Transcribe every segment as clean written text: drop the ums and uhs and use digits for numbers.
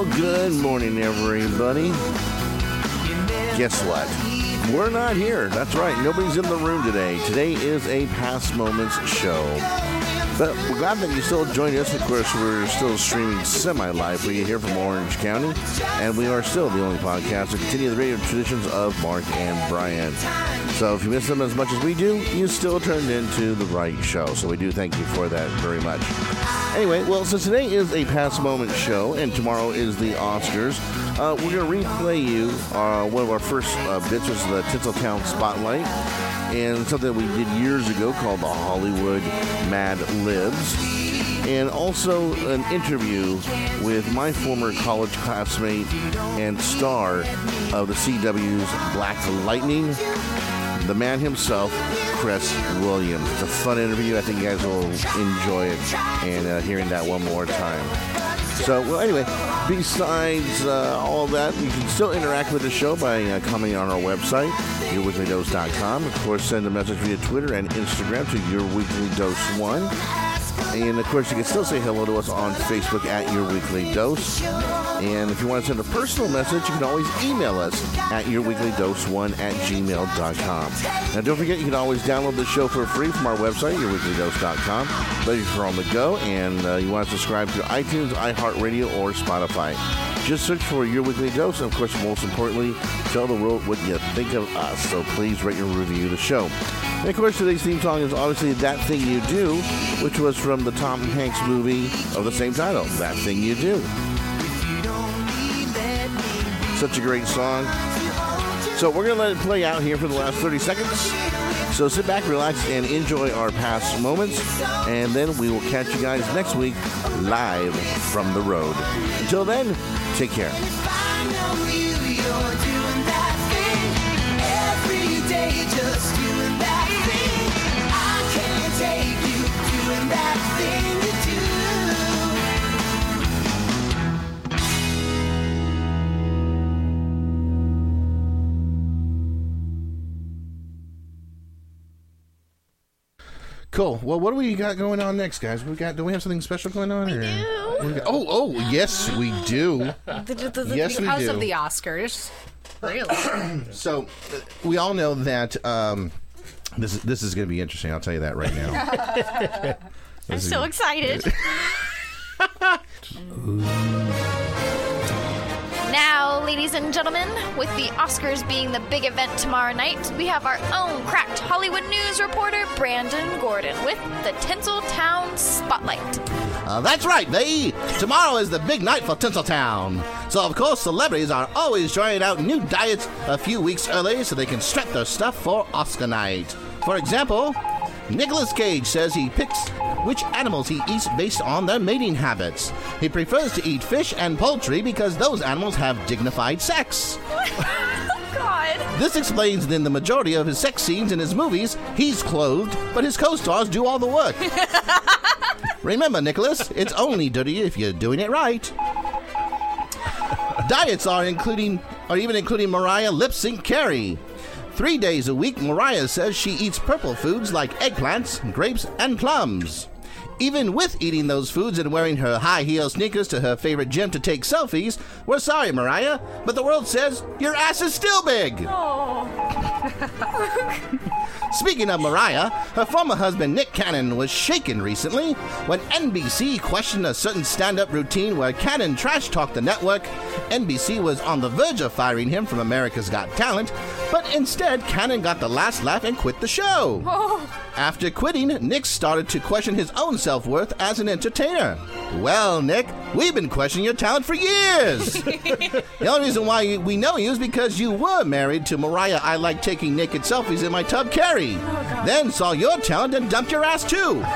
Well, good morning, everybody. Guess what? We're not here. That's right. Nobody's in the room today. Today is a Past Moments show. But we're glad that you still joined us. Of course, we're still streaming semi-live for you here from Orange County. And we are still the only podcast to continue the radio traditions of Mark and Brian. So if you miss them as much as we do, you still turned into the right show. So we do thank you for that very much. Anyway, well, so today is a Past Moments show, and tomorrow is the Oscars. We're going to replay you one of our first bits, was the Tinseltown Spotlight, and something that we did years ago called the Hollywood Mad Libs, and also an interview with my former college classmate and star of the CW's Black Lightning, the man himself, Chris Williams. It's a fun interview. I think you guys will enjoy it, and hearing that one more time. So, well, anyway, besides all of that, you can still interact with the show by commenting on our website, yourweeklydose.com. Of course, send a message via Twitter and Instagram to yourweeklydose1. And, of course, you can still say hello to us on Facebook at Your Weekly Dose. And if you want to send a personal message, you can always email us at yourweeklydose1@gmail.com. Now, don't forget, you can always download the show for free from our website, yourweeklydose.com. But if you're on the go and you want to subscribe to iTunes, iHeartRadio, or Spotify, just search for Your Weekly Dose. And, of course, most importantly, tell the world what you think of us. So please rate and review the show. And, of course, today's theme song is obviously That Thing You Do, which was from the Tom Hanks movie of the same title, That Thing You Do. Such a great song. So we're going to let it play out here for the last 30 seconds. So sit back, relax, and enjoy our past moments. And then we will catch you guys next week live from the road. Until then, take care. Just doing that thing. I can't take you doing that thing you Cool. Well, what do we got going on next, guys? Do we have something special going on? We do. Oh, yes, we do. Yes, we House do. of the Oscars. Really? So, we all know that this is going to be interesting. I'll tell you that right now. I'm so excited. Now, ladies and gentlemen, with the Oscars being the big event tomorrow night, we have our own cracked Hollywood news reporter, Brandon Gordon, with the Tinseltown Spotlight. That's right, tomorrow is the big night for Tinseltown. So, of course, celebrities are always trying out new diets a few weeks early so they can strap their stuff for Oscar night. For example, Nicolas Cage says he picks which animals he eats based on their mating habits. He prefers to eat fish and poultry because those animals have dignified sex. God. This explains that in the majority of his sex scenes in his movies, he's clothed, but his co-stars do all the work. Remember, Nicholas, it's only dirty if you're doing it right. Diets are even including Mariah Lip Sync Carey. 3 days a week, Mariah says she eats purple foods like eggplants, grapes, and plums. Even with eating those foods and wearing her high-heel sneakers to her favorite gym to take selfies, we're sorry, Mariah, but the world says your ass is still big. Oh. Speaking of Mariah, her former husband Nick Cannon was shaken recently when NBC questioned a certain stand-up routine where Cannon trash-talked the network. NBC was on the verge of firing him from America's Got Talent, but instead Cannon got the last laugh and quit the show. Oh. After quitting, Nick started to question his own self-worth as an entertainer. Well, Nick, we've been questioning your talent for years. The only reason why we know you is because you were married to Mariah I Like Taking Naked Selfies in My Tub Carey. Then saw your talent and dumped your ass too.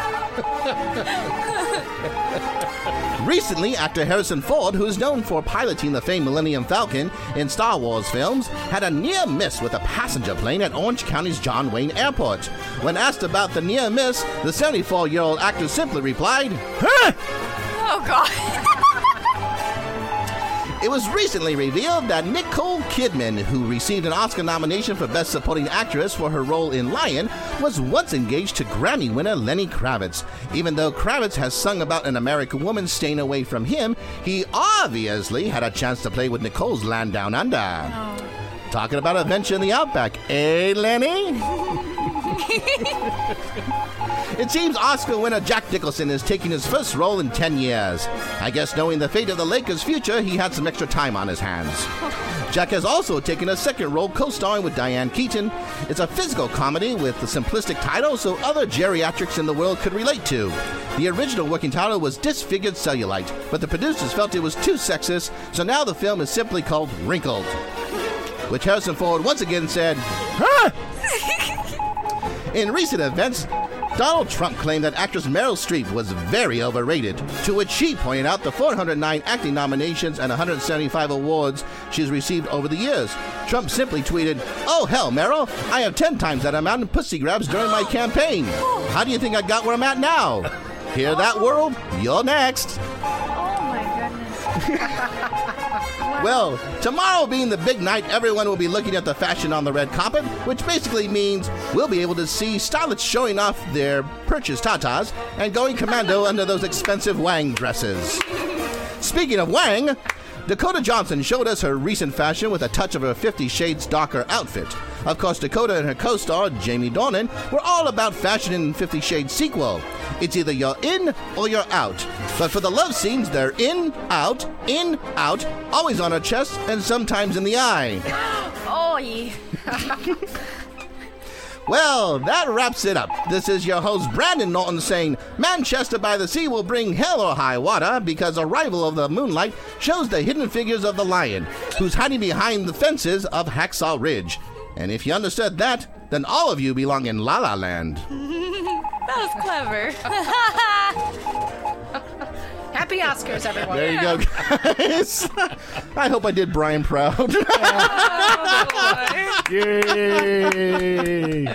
Recently, actor Harrison Ford, who's known for piloting the famed Millennium Falcon in Star Wars films, had a near miss with a passenger plane at Orange County's John Wayne Airport. When asked about the near miss, the 74-year-old actor simply replied, "Huh?" Oh, God. It was recently revealed that Nicole Kidman, who received an Oscar nomination for Best Supporting Actress for her role in Lion, was once engaged to Grammy winner Lenny Kravitz. Even though Kravitz has sung about an American woman staying away from him, he obviously had a chance to play with Nicole's Land Down Under. Talking about adventure in the Outback, eh, Lenny? It seems Oscar winner Jack Nicholson is taking his first role in 10 years. I guess knowing the fate of the Lakers' future, he had some extra time on his hands. Jack has also taken a second role co-starring with Diane Keaton. It's a physical comedy with the simplistic title so other geriatrics in the world could relate to. The original working title was Disfigured Cellulite, but the producers felt it was too sexist, so now the film is simply called Wrinkled. Which Harrison Ford once again said, "Huh?" In recent events, Donald Trump claimed that actress Meryl Streep was very overrated, to which she pointed out the 409 acting nominations and 175 awards she's received over the years. Trump simply tweeted, "Oh hell, Meryl, I have 10 times that amount in pussy grabs during my campaign. How do you think I got where I'm at now? Hear that, world? You're next." Oh my goodness. Well, tomorrow being the big night, everyone will be looking at the fashion on the red carpet, which basically means we'll be able to see starlets showing off their purchased tatas and going commando under those expensive Wang dresses. Speaking of Wang, Dakota Johnson showed us her recent fashion with a touch of her 50 Shades Darker outfit. Of course, Dakota and her co-star, Jamie Dornan, were all about fashion in 50 Shades sequel. It's either you're in or you're out. But for the love scenes, they're in, out, always on her chest and sometimes in the eye. Oy. Well, that wraps it up. This is your host, Brandon Norton, saying Manchester by the Sea will bring hell or high water because Arrival of the Moonlight shows the hidden figures of the lion, who's hiding behind the fences of Hacksaw Ridge. And if you understood that, then all of you belong in La La Land. That was clever. Happy Oscars, everyone. There you go, guys. I hope I did Brian proud. Yay!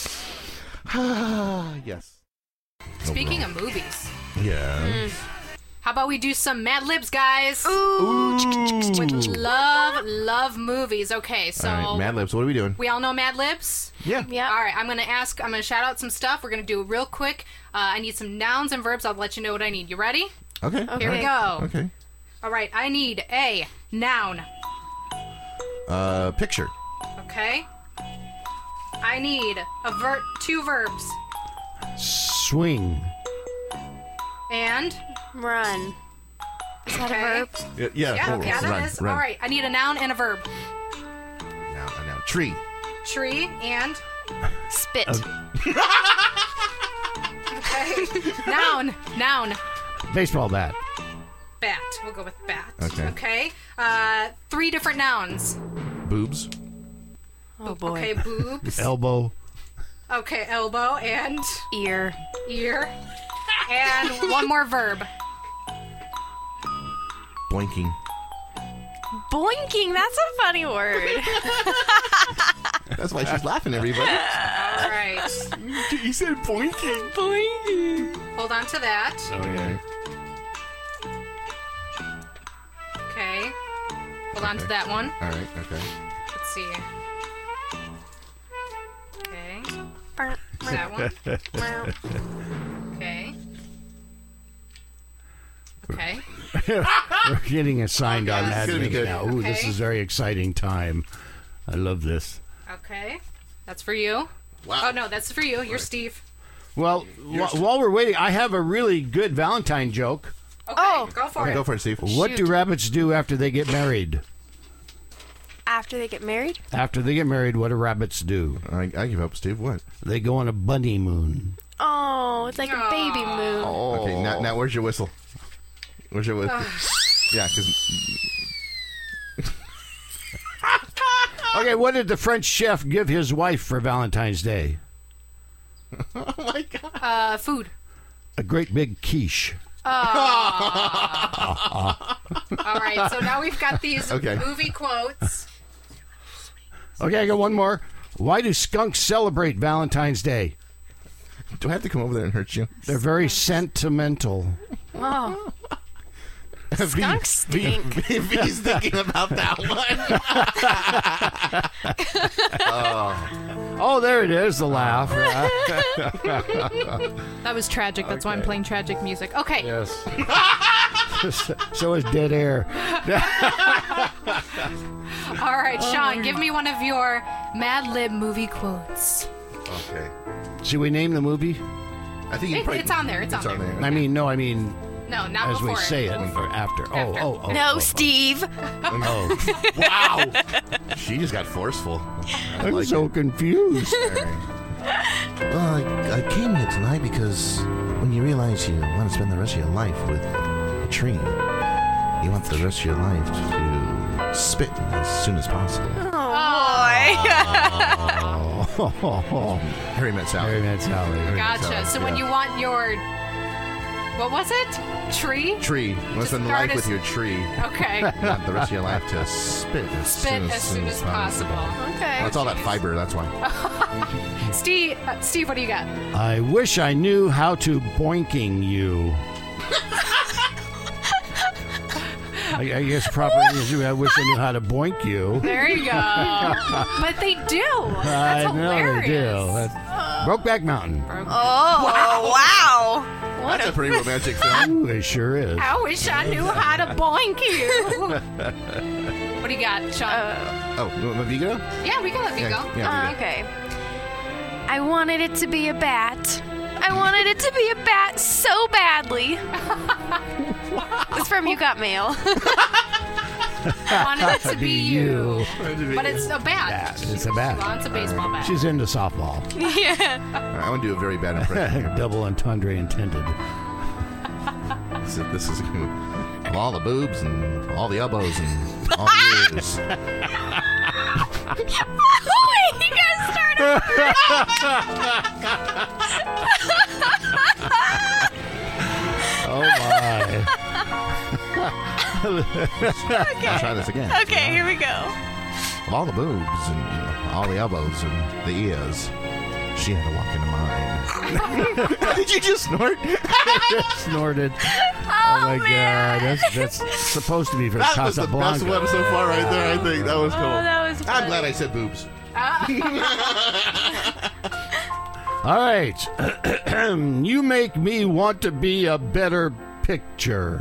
Yes. Speaking of movies, Yeah. how about we do some Mad Libs, guys? Ooh. Would love movies. Okay, so All right, Mad Libs, what are we doing? we all know Mad Libs? Yeah. Yeah. All right, I'm going to shout out some stuff. We're going to do it real quick. I need some nouns and verbs. I'll let you know what I need. You ready? Okay. Here we go. Okay. All right, I need a noun. Picture. Okay. I need two verbs. Swing. And Run. Is that Okay. a verb? Yeah. yeah, oh, that run, is. run. All right, I need a noun and a verb. Now. Tree. Tree and Spit. okay. Noun. Baseball bat. Bat. We'll go with bat. Okay. Okay. 3 different nouns. Boobs. Oh boy. Okay, boobs. Elbow. Okay, elbow and Ear. ear. And one more verb. Boinking. Boinking. That's a funny word. That's why she's laughing, everybody. All right. You said boinking. Boinking. Hold on to that. Okay. Okay. Hold on to that one. All right. Okay. Let's see. Okay. Burn. That one. Okay. Okay. We're getting assigned on Okay. Mad It's gonna be Libs good. now. Ooh, this Okay. is a very exciting time. I love this. Okay. That's for you. Wow. Oh, no, that's for you. You're Steve. Well, while we're waiting, I have a really good Valentine joke. Okay. Oh. Go for it. Go for it, Steve. What do Shoot. rabbits do after they get married? After they get married? After they get married, what do rabbits do? I give up, Steve. What? They go on a bunny moon. Oh, it's like a baby moon. Okay. Now, where's your whistle? Where's your whistle? Yeah, because Okay, what did the French chef give his wife for Valentine's Day? oh my god. Food. A great big quiche. All right, so now we've got these Okay. movie quotes. Okay, I got one more. Why do skunks celebrate Valentine's Day? Do I have to come over there and hurt you? They're very sentimental. Oh. Skunks stink. He's thinking about that one. Oh, there it is, the laugh. That was tragic. That's why I'm playing tragic music. Okay. Yes. So is dead air. All right, Sean, give me one of your Mad Lib movie quotes. Okay. Should we name the movie? I think It's on there. It's on there. I mean, no, I mean, No, not as before we say it, Before. or after. After. Oh. No, Steve. Oh. Wow. She just got forceful. I I'm like so it. confused. Well, I came here tonight because when you realize you want to spend the rest of your life with a tree, you want the rest of your life to spit as soon as possible. Harry Met Sally. Harry Met Sally. Gotcha. So when you want your, what was it? Tree? Tree. You want to spend start life as- with your tree. Okay. You want the rest of your life to spit as Spit as soon as possible. Okay. Well, it's all that fiber, that's why. Steve, what do you got? I wish I knew how to boinking you. I guess proper is I wish I knew how to boink you. There you go. But they do. That's I know hilarious. they do. That's Brokeback Mountain. Oh, wow. That's a pretty romantic film. Ooh, it sure is. I wish I knew how to boink you. What do you got, Sean? Oh, you want Vigo? Yeah, we can let you go. Yeah, Vigo. Okay. I wanted it to be a bat. I wanted it to be a bat so badly. It's from You Got Mail. I wanted it to be you. But it's a bat. It's a bat. Well, it's a baseball bat. She's into softball. Yeah. I want to do a very bad impression here. Double entendre intended. This is of all the boobs and all the elbows and all the ears. Wait, you gotta start over. Oh my. I'll try this again. Okay, here we go. Of all the boobs and all the elbows and the ears, she had to walk into mine. Did you just snort? Snorted. Oh, my man. God. That's supposed to be for That was the best Casablanca. one so far right there, I think. That was cool. Oh, that was I'm funny. glad I said boobs. All right. You make me want to be a better picture.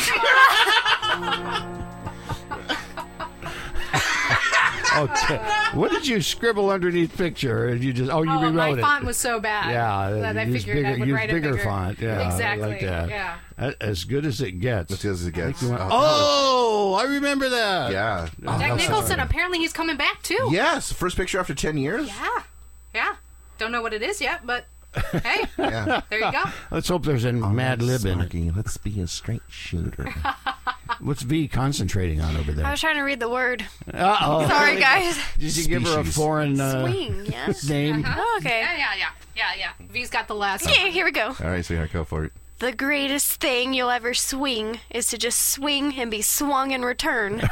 Okay. What did you scribble underneath picture? Or you just you my rewrote it. font was so bad. Yeah, that I use figured I would use write bigger it bigger font. Yeah, exactly. I like that. Yeah. As good as it gets. As good as it gets. Oh, I remember that. Yeah. Jack Nicholson, apparently he's coming back too. Yes, first picture after 10 years. Yeah. Don't know what it is yet, but hey, Yeah. there you go. Let's hope there's a Mad Lib in it. Sparky, let's be a straight shooter. What's V concentrating on over I there? was trying to read the word. Uh-oh. Sorry, guys. Did you give her a Species. foreign Swing, yes. name? Oh, okay. Yeah. V's got the last. Okay, here we go. All right, sweetheart, go for it. The greatest thing you'll ever swing is to just swing and be swung in return.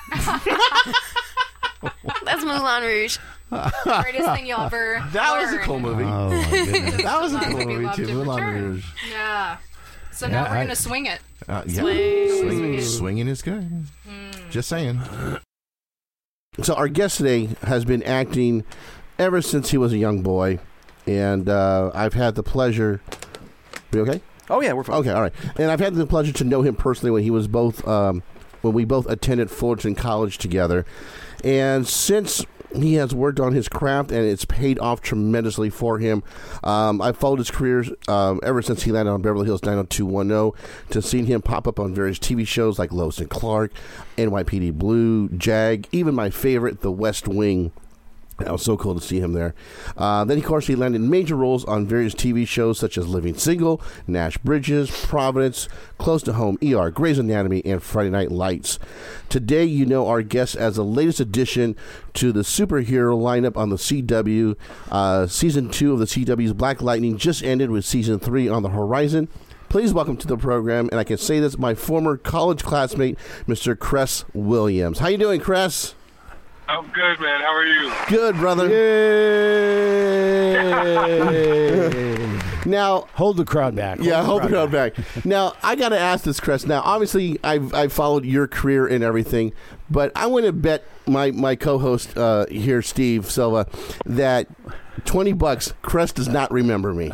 That's Moulin Rouge. Greatest thing you'll ever. That was a learn. cool movie. Oh, my goodness. That was a cool Maybe movie, loved too. in Moulin return. Rouge. Yeah. So Yeah, now we're I- gonna swing it. Yeah. Swing. Swinging is good. Just saying. So our guest today has been acting ever since he was a young boy, and I've had the pleasure. We okay? Oh yeah, we're fine. Okay, all right. And I've had the pleasure to know him personally when he was both when we both attended Fullerton College together, and since he has worked on his craft and it's paid off tremendously for him. I've followed his career ever since he landed on Beverly Hills 90210 to seeing him pop up on various TV shows like Lois and Clark, NYPD Blue, JAG, even my favorite, The West Wing. That was so cool to see him there. Then, of course, he landed major roles on various TV shows such as Living Single, Nash Bridges, Providence, Close to Home, ER, Grey's Anatomy, and Friday Night Lights. Today, you know our guest as the latest addition to the superhero lineup on the CW. Season 2 of the CW's Black Lightning just ended with Season 3 on the horizon. Please welcome to the program, and I can say this, my former college classmate, Mr. Cress Williams. How you doing, Cress? I'm good, man. How are you? Good, brother. Now, Hold the crowd back. hold the crowd back. Now, I got to ask this, Chris. Now, obviously, I've followed your career and everything, but I want to bet my co-host here, Steve Silva, that $20, Chris does not remember me.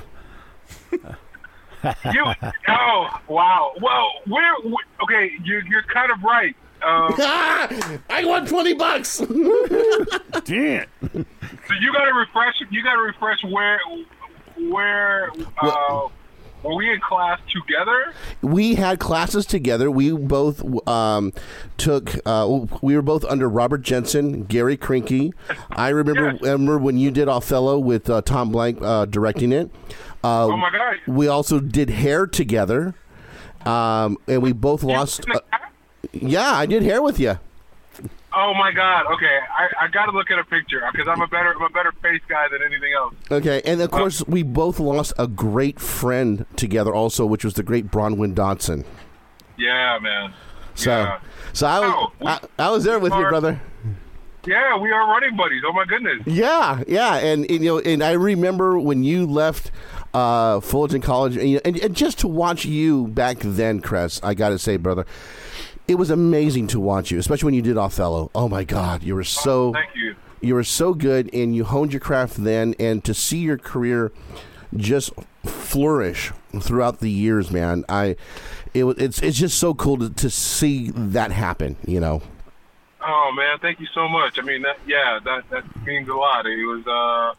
Oh, wow. Well, okay, you're kind of right. I won $20. Damn. So you got to refresh where were we in class together? We had classes together. We both took. We were both under Robert Jensen, Gary Krinke. I remember when you did Othello with Tom Blank directing it. Oh my God! We also did Hair together, and we both lost. Yeah, I did Hair with you. Oh my God! Okay, I got to look at a picture because I'm a better face guy than anything else. Okay, and of course we both lost a great friend together also, which was the great Bronwyn Dodson. Yeah, man. So I was there with you, brother. Yeah, we are running buddies. Oh my goodness. Yeah, and I remember when you left Fullerton College, and just to watch you back then, Chris, I got to say, brother. It was amazing to watch you, especially when you did Othello. Oh my God, you were so thank you. You were so good, and you honed your craft then. And to see your career just flourish throughout the years, man, it's just so cool to see that happen. Oh man, thank you so much. I mean, that means a lot. It was, I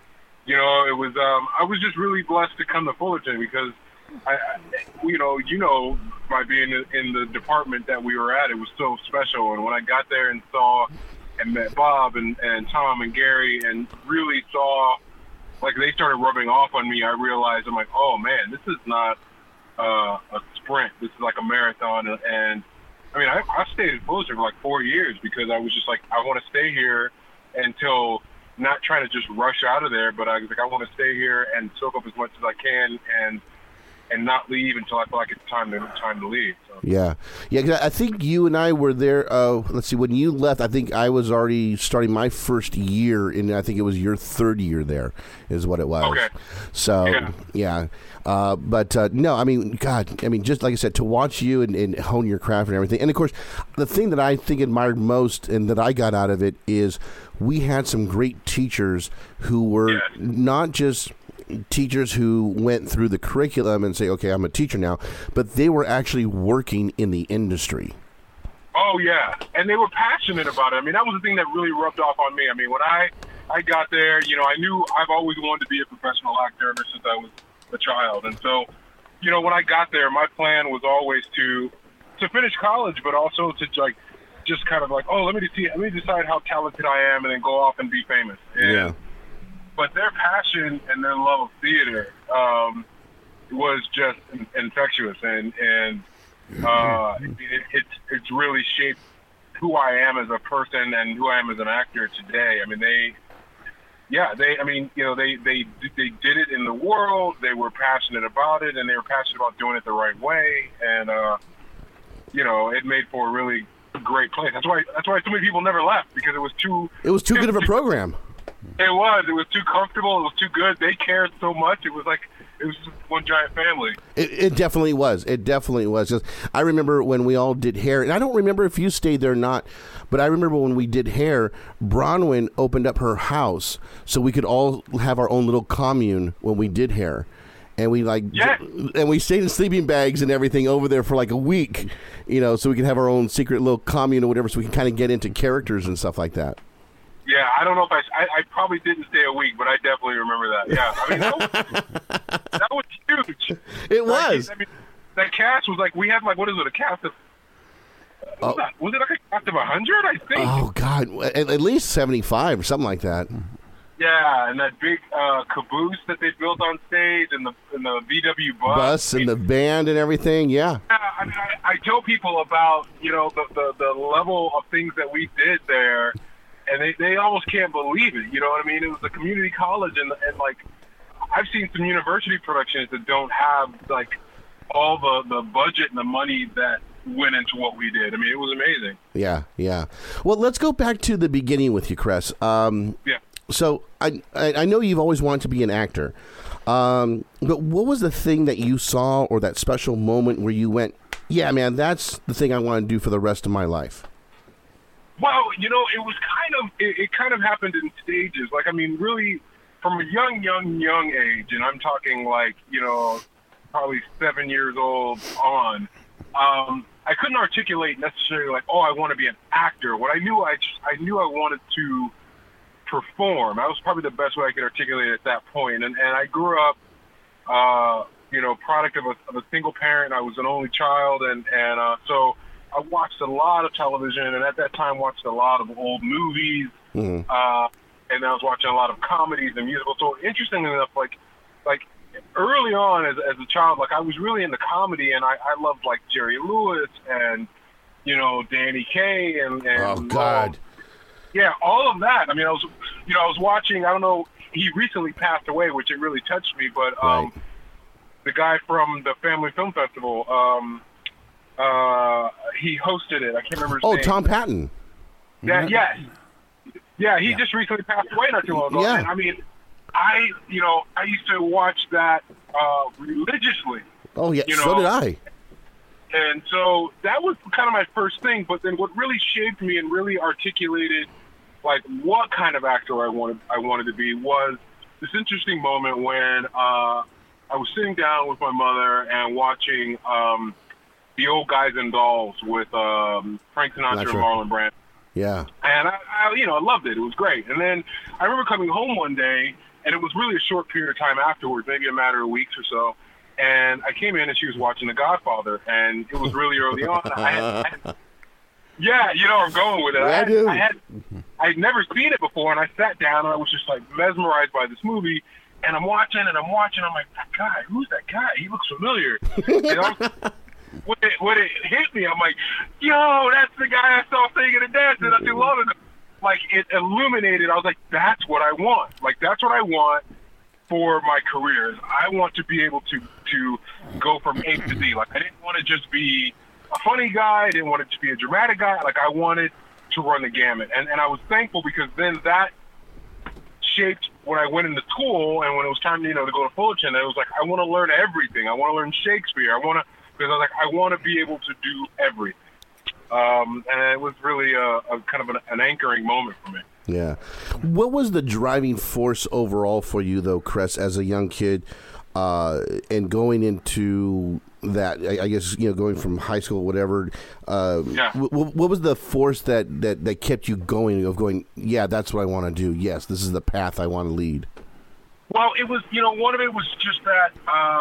was just really blessed to come to Fullerton because by being in the department that we were at, it was so special. And when I got there and saw and met Bob and Tom and Gary and really saw, like, they started rubbing off on me, I realized, I'm like, oh man, this is not a sprint. This is like a marathon. And I mean, I stayed in Fullerton for like 4 years because I was just like, I want to stay here until, not trying to just rush out of there, but I was like, I want to stay here and soak up as much as I can and not leave until I feel like it's time to leave. So. Yeah. 'Cause I think you and I were there. Let's see, when you left, I think I was already starting my first year, and I think it was your third year there, is what it was. Okay. So yeah. No, I mean, God, just like I said, to watch you and hone your craft and everything, and of course, the thing that I think admired most and that I got out of it is we had some great teachers who were not just teachers who went through the curriculum and say, okay, I'm a teacher now, but they were actually working in the industry. Oh, yeah. And they were passionate about it. I mean, that was the thing that really rubbed off on me. I mean, when I got there, I knew I've always wanted to be a professional actor ever since I was a child. And so, when I got there, my plan was always to finish college, but also to just kind of like, oh, let me decide how talented I am and then go off and be famous. And, but their passion and their love of theater was just infectious, and it's really shaped who I am as a person and who I am as an actor today. I mean, they did it in the world. They were passionate about it, and they were passionate about doing it the right way, and it made for a really great place. That's why so many people never left, because it was too good of a program. It was too comfortable. It was too good. They cared so much. It was just one giant family. It definitely was. It definitely was. Just, I remember when we all did Hair, and I don't remember if you stayed there or not, but I remember when we did Hair, Bronwyn opened up her house so we could all have our own little commune when we did Hair. And we and we stayed in sleeping bags and everything over there for like a week, so we could have our own secret little commune or whatever, so we can kind of get into characters and stuff like that. Yeah, I don't know if I probably didn't stay a week, but I definitely remember that. Yeah, I mean, that was huge. It was. I mean, that cast was like, we had like, what is it, a cast of, was it like a cast of 100, I think? Oh, God, at least 75 or something like that. Yeah, and that big caboose that they built on stage, and the VW bus. And the band and everything, yeah. Yeah, I mean, I tell people about, the level of things that we did there, and they almost can't believe it. You know what I mean? It was a community college, and like, I've seen some university productions that don't have like all the budget and the money that went into what we did. I mean, it was amazing. Yeah. Well, let's go back to the beginning with you, Chris. So I know you've always wanted to be an actor, but what was the thing that you saw or that special moment where you went, yeah, man, that's the thing I want to do for the rest of my life? Well, it was it kind of happened in stages. Like, I mean, really, from a young age, and I'm talking like, probably 7 years old on, I couldn't articulate necessarily like, oh, I want to be an actor. What I knew, I knew I wanted to perform. That was probably the best way I could articulate it at that point. And I grew up, product of a single parent. I was an only child, and so I watched a lot of television, and at that time watched a lot of old movies, and I was watching a lot of comedies and musicals. So interestingly enough, like early on as a child, like I was really into comedy, and I loved like Jerry Lewis and Danny Kaye and oh God, all of that. I mean, I was watching. I don't know. He recently passed away, which it really touched me. But right. The guy from the Family Film Festival, he hosted it. I can't remember his name. Oh, Tom Patton. Yes. Yeah, he just recently passed away not too long ago. Yeah. And, I mean, I used to watch that religiously. Oh, yeah, so did I. And so that was kind of my first thing. But then what really shaped me and really articulated, like, what kind of actor I wanted to be was this interesting moment when I was sitting down with my mother and watching The Old Guys and Dolls with Frank Sinatra and Marlon Brando. Yeah. And I loved it. It was great. And then I remember coming home one day, and it was really a short period of time afterwards, maybe a matter of weeks or so. And I came in, and she was watching The Godfather, and it was really early on. Yeah, you know where I'm going with it. I do. I'd never seen it before, and I sat down, and I was just, like, mesmerized by this movie. And I'm watching. I'm like, that guy, who's that guy? He looks familiar. When it hit me, I'm like, yo, that's the guy I saw singing and dancing not too long ago. Like, it illuminated. I was like, that's what I want. Like, that's what I want for my career. I want to be able to go from A to Z. Like, I didn't want to just be a funny guy. I didn't want it to be a dramatic guy. Like, I wanted to run the gamut. And I was thankful because then that shaped when I went into school and when it was time, to go to Fullerton, I was like, I want to learn everything. I want to learn Shakespeare. Because I was like, I want to be able to do everything. And it was really a kind of an anchoring moment for me. Yeah. What was the driving force overall for you, though, Cress, as a young kid, and going into that, I guess, going from high school, whatever, what was the force that kept you going, yeah, that's what I want to do. Yes, this is the path I want to lead. Well, it was, one of it was just that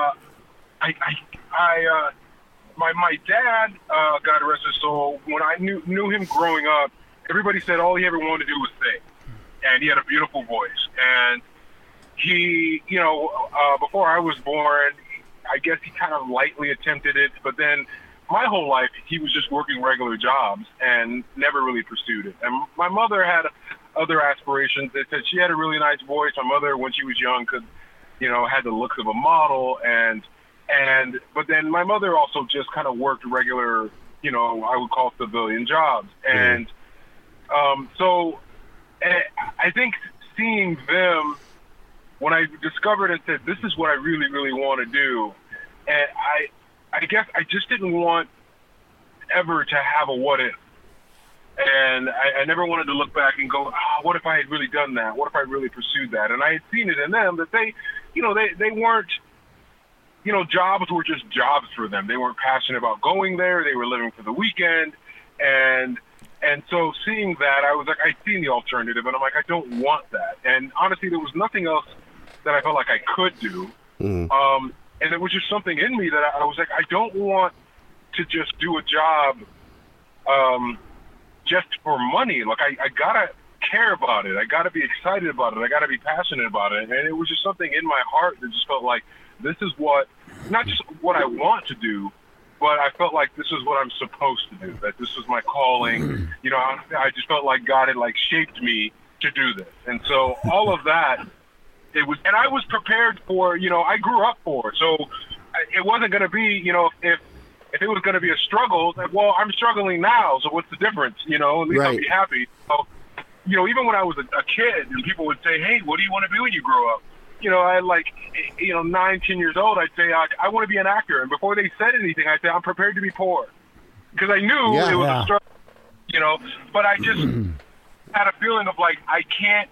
my dad, God rest his soul, when I knew him growing up, everybody said all he ever wanted to do was sing. And he had a beautiful voice. And he, before I was born, I guess he kind of lightly attempted it. But then my whole life, he was just working regular jobs and never really pursued it. And my mother had other aspirations. They said she had a really nice voice. My mother, when she was young, had the looks of a model. But then my mother also just kind of worked regular, I would call civilian jobs. And so I think seeing them, when I discovered and said, this is what I really, really want to do, and I guess I just didn't want ever to have a what if. And I never wanted to look back and go, what if I had really done that? What if I really pursued that? And I had seen it in them that they weren't, jobs were just jobs for them. They weren't passionate about going there. They were living for the weekend. And so seeing that, I was like, I'd seen the alternative, and I'm like, I don't want that. And honestly, there was nothing else that I felt like I could do. And it was just something in me that I was like, I don't want to just do a job just for money. Like, I gotta care about it. I gotta be excited about it. I gotta be passionate about it. And it was just something in my heart that just felt like this is not just what I want to do, but I felt like this is what I'm supposed to do, that this was my calling. I just felt like God had shaped me to do this. And so all of that, and I was prepared for, I grew up for it. So it wasn't going to be, if it was going to be a struggle, well, I'm struggling now. So what's the difference? At least I'll be happy. So, even when I was a kid and people would say, hey, what do you want to be when you grow up? I had 9, 10 years old, I'd say, I want to be an actor. And before they said anything, I'd say, I'm prepared to be poor. Because I knew it was a struggle, but I just had a feeling of I can't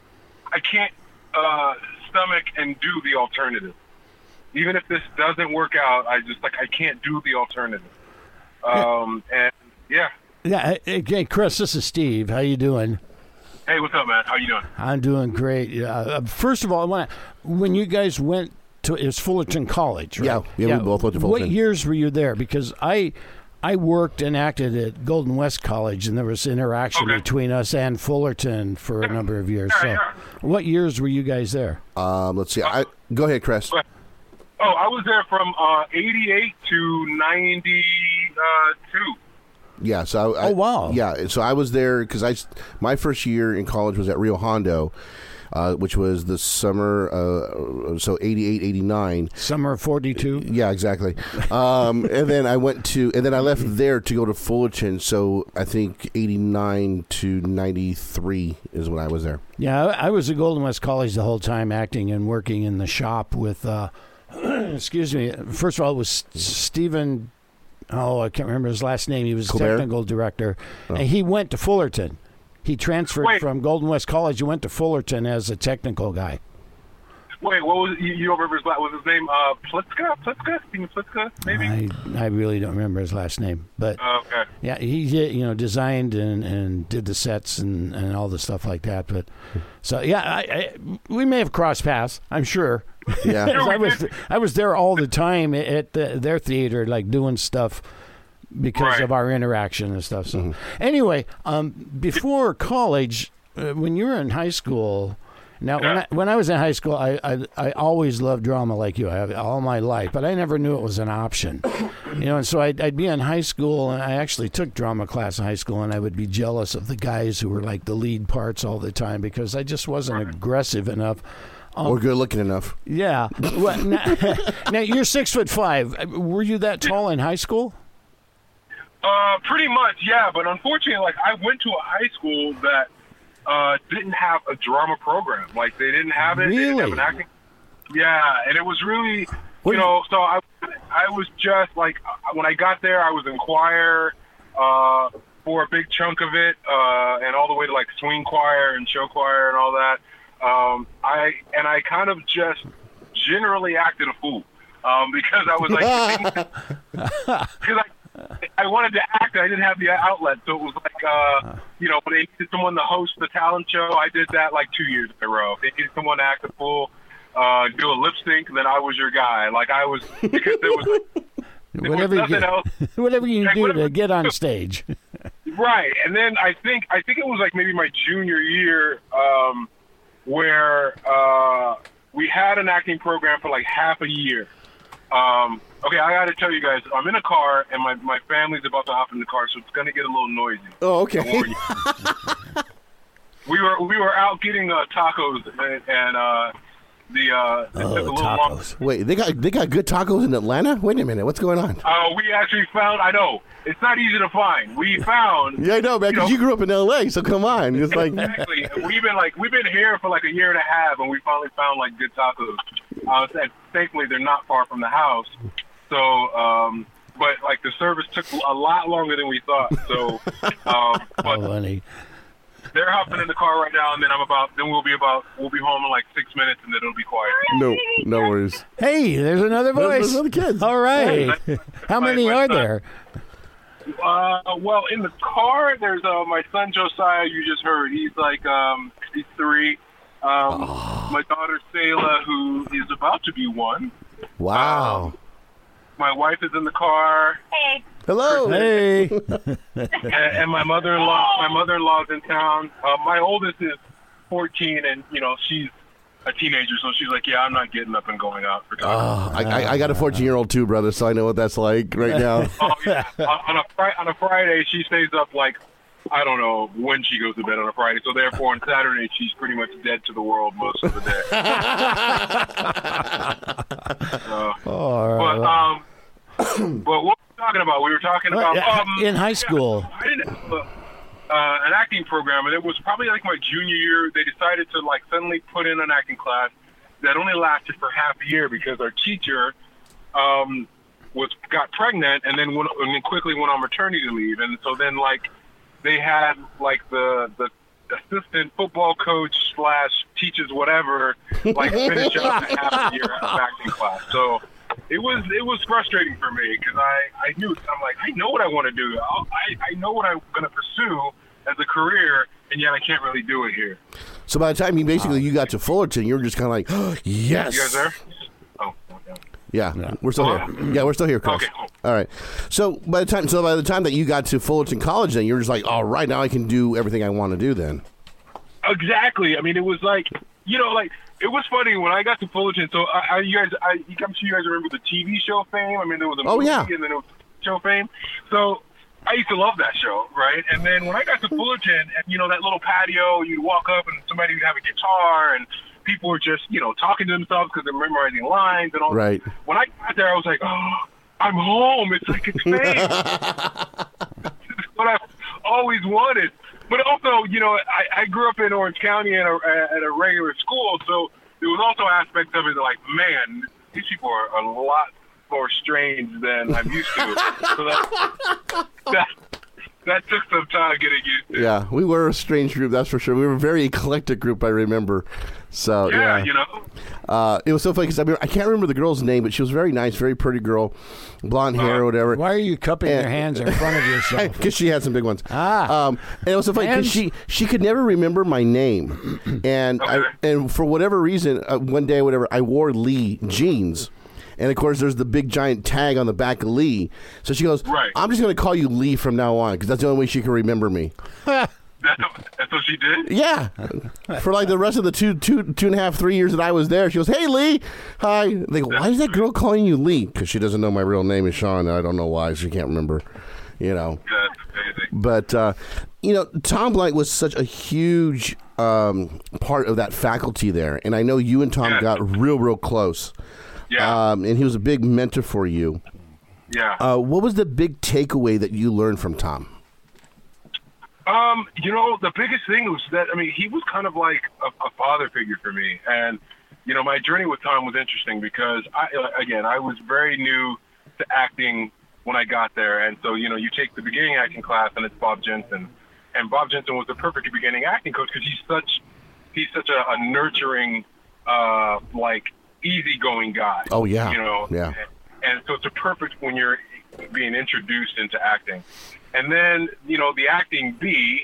stomach and do the alternative. Even if this doesn't work out, I just I can't do the alternative. And yeah. Yeah. Hey, Chris, this is Steve. How you doing? Hey, what's up, man? How you doing? I'm doing great. First of all, when you guys went to, it was Fullerton College, right? Yeah, we both went to Fullerton. What years were you there? Because I worked and acted at Golden West College, and there was interaction between us and Fullerton for a number of years. So, what years were you guys there? Let's see. Go ahead, Chris. I was there from 88 to 92. Yeah, so wow. Yeah, so I was there because my first year in college was at Rio Hondo, which was the summer, so 88, 89. Summer of 42? Yeah, exactly. And then I left there to go to Fullerton, so I think 89 to 93 is when I was there. Yeah, I was at Golden West College the whole time, acting and working in the shop with, excuse me, first of all, it was Stephen... Oh, I can't remember his last name. He was technical director. And he went to Fullerton. He transferred from Golden West College. He went to Fullerton as a technical guy. Wait, what was you don't remember was his name Plitzka? Steven Plitzka, maybe? I really don't remember his last name. But okay. Yeah, he did, designed and did the sets and all the stuff like that. But so yeah, we may have crossed paths, I'm sure. Yeah. I was there all the time at their theater, doing stuff because of our interaction and stuff. So anyway, before college, when you were in high school. Now, when I was in high school, I always loved drama like you. All my life, but I never knew it was an option. And so I'd be in high school, and I actually took drama class in high school, and I would be jealous of the guys who were the lead parts all the time because I just wasn't aggressive enough. Or good looking enough. Yeah. Well, now, you're 6'5". Were you that tall in high school? Pretty much, yeah. But unfortunately, I went to a high school that didn't have a drama program. They didn't have it. Really? They didn't have an acting. Yeah, and it was really, so I was just when I got there, I was in choir for a big chunk of it, and all the way to swing choir and show choir and all that. I kind of just generally acted a fool because I was because I wanted to act, and I didn't have the outlet, so it was when they needed someone to host the talent show, I did that 2 years in a row. If they needed someone to act a fool, do a lip sync, then I was your guy. I was, because there was nothing else. Whatever you do to get on stage. Right, and then I think it was maybe my junior year where we had an acting program for half a year. Okay, I got to tell you guys, I'm in a car, and my family's about to hop in the car, so it's going to get a little noisy. Oh, okay. We were out getting tacos, and it took a little long. Wait, they got good tacos in Atlanta? Wait a minute, what's going on? We actually found. I know it's not easy to find. We found. Yeah, I know, man. Because you grew up in L.A., so come on. It's exactly. We've been here for a year and a half, and we finally found good tacos. And thankfully, they're not far from the house. So, but the service took a lot longer than we thought. So, but funny. They're hopping in the car right now, and then we'll be home in 6 minutes, and then it'll be quiet. No worries. Hey, there's another voice. There's another kid. All right. How many are there? Well, in the car, there's my son Josiah. You just heard. He's he's 3. My daughter Sayla, who is about to be 1. Wow. My wife is in the car. Hey. Hello. Hey. and my mother-in-law's in town. My oldest is 14, and she's a teenager, so she's yeah, I'm not getting up and going out for time. I got a 14-year-old too, brother, so I know what that's like right now. Oh yeah. On a Friday, she stays up I don't know when she goes to bed on a Friday, so therefore on Saturday she's pretty much dead to the world most of the day. But what were we talking about? We were talking about in high school. an acting program, and it was probably like my junior year. They decided to like suddenly put in an acting class that only lasted for half a year because our teacher got pregnant and then quickly went on maternity leave, and so then like they had like the assistant football coach / teaches whatever like finish up half a year of acting class. So it was frustrating for me because I knew, I'm like, I know what I want to do. I know what I'm going to pursue as a career, and yet I can't really do it here. So by the time you got to Fullerton, you were just kind of like, oh, yes. You guys there? Oh, okay. Yeah, we're still here. Yeah, we're still here, Chris. Okay, cool. All right. So by the time that you got to Fullerton College, then you're just like, all right, now I can do everything I want to do. Then. Exactly. I mean, it was like, like it was funny when I got to Fullerton. So I'm sure you guys remember the TV show Fame. I mean, there was a movie and then there was show Fame. So I used to love that show, right? And then when I got to Fullerton, and that little patio, you'd walk up and somebody would have a guitar and people were just, talking to themselves because they're memorizing lines and all. Right. That. When I got there, I was like, oh, I'm home. It's like it's Fame. It's what I've always wanted. But also, I grew up in Orange County at a regular school, so there was also aspects of it like, man, these people are a lot more strange than I'm used to. So that took some time getting used to. Yeah, we were a strange group, that's for sure. We were a very eclectic group, I remember. So yeah. It was so funny because I can't remember the girl's name, but she was very nice, very pretty girl, blonde hair or whatever. Why are you cupping your hands in front of yourself? Because she had some big ones. And it was so funny because she could never remember my name, and and for whatever reason, one day, whatever, I wore Lee jeans. And, of course, there's the big giant tag on the back of Lee. So she goes, right. I'm just going to call you Lee from now on because that's the only way she can remember me. That's what she did? Yeah. For like the rest of the two and a half, 3 years that I was there, she goes, hey, Lee. Hi. They go, why is that girl calling you Lee? Because she doesn't know my real name is Sean. And I don't know why. She can't remember, That's amazing. But, Tom Blank was such a huge part of that faculty there. And I know you and Tom got real close. Yeah. And he was a big mentor for you. Yeah. What was the big takeaway that you learned from Tom? The biggest thing was that, he was kind of like a father figure for me. And, my journey with Tom was interesting because, I was very new to acting when I got there. And so, you take the beginning acting class and it's Bob Jensen. And Bob Jensen was the perfect beginning acting coach because he's such a nurturing, easygoing guy. Oh, yeah. Yeah. And so it's a perfect when you're being introduced into acting. And then, the acting B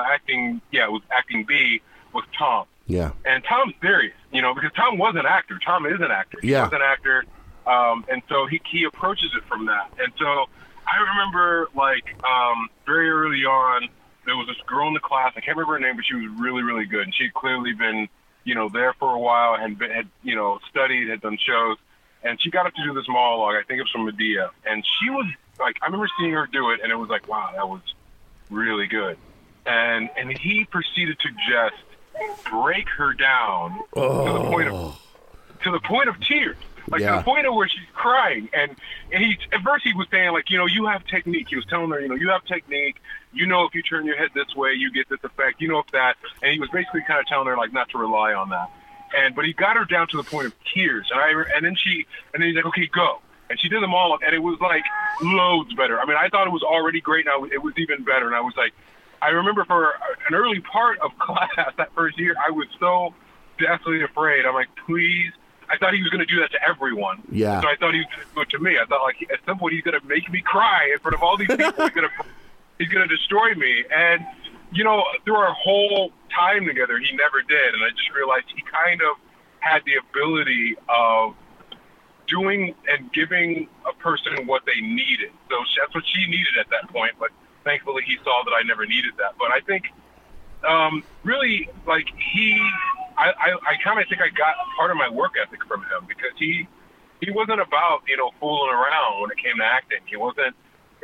was Tom. Yeah. And Tom's serious, because Tom was an actor. Tom is an actor. He was an actor. And so he approaches it from that. And so I remember, very early on, there was this girl in the class. I can't remember her name, but she was really, really good. And she had clearly been there for a while and had studied, had done shows, and she got up to do this monologue. I think it was from Medea, and she was like, I remember seeing her do it, and it was like, wow, that was really good. And he proceeded to just break her down to the point of tears, to the point of where she's crying. And he at first he was saying you have technique. He was telling her, you have technique. If you turn your head this way, you get this effect. If that. And he was basically kind of telling her not to rely on that. But he got her down to the point of tears. And then he's like, okay, go. And she did them all, and it was loads better. I thought it was already great. Now it was even better. And I was like, I remember for an early part of class that first year, I was so deathly afraid. I'm like, please. I thought he was going to do that to everyone. Yeah. So I thought he was going to do it to me. I thought at some point he's going to make me cry in front of all these people. He's going to destroy me. And, through our whole time together, he never did. And I just realized he kind of had the ability of doing and giving a person what they needed. So that's what she needed at that point. But thankfully he saw that I never needed that. But I think really, I kind of think I got part of my work ethic from him because he wasn't about, fooling around when it came to acting. He wasn't,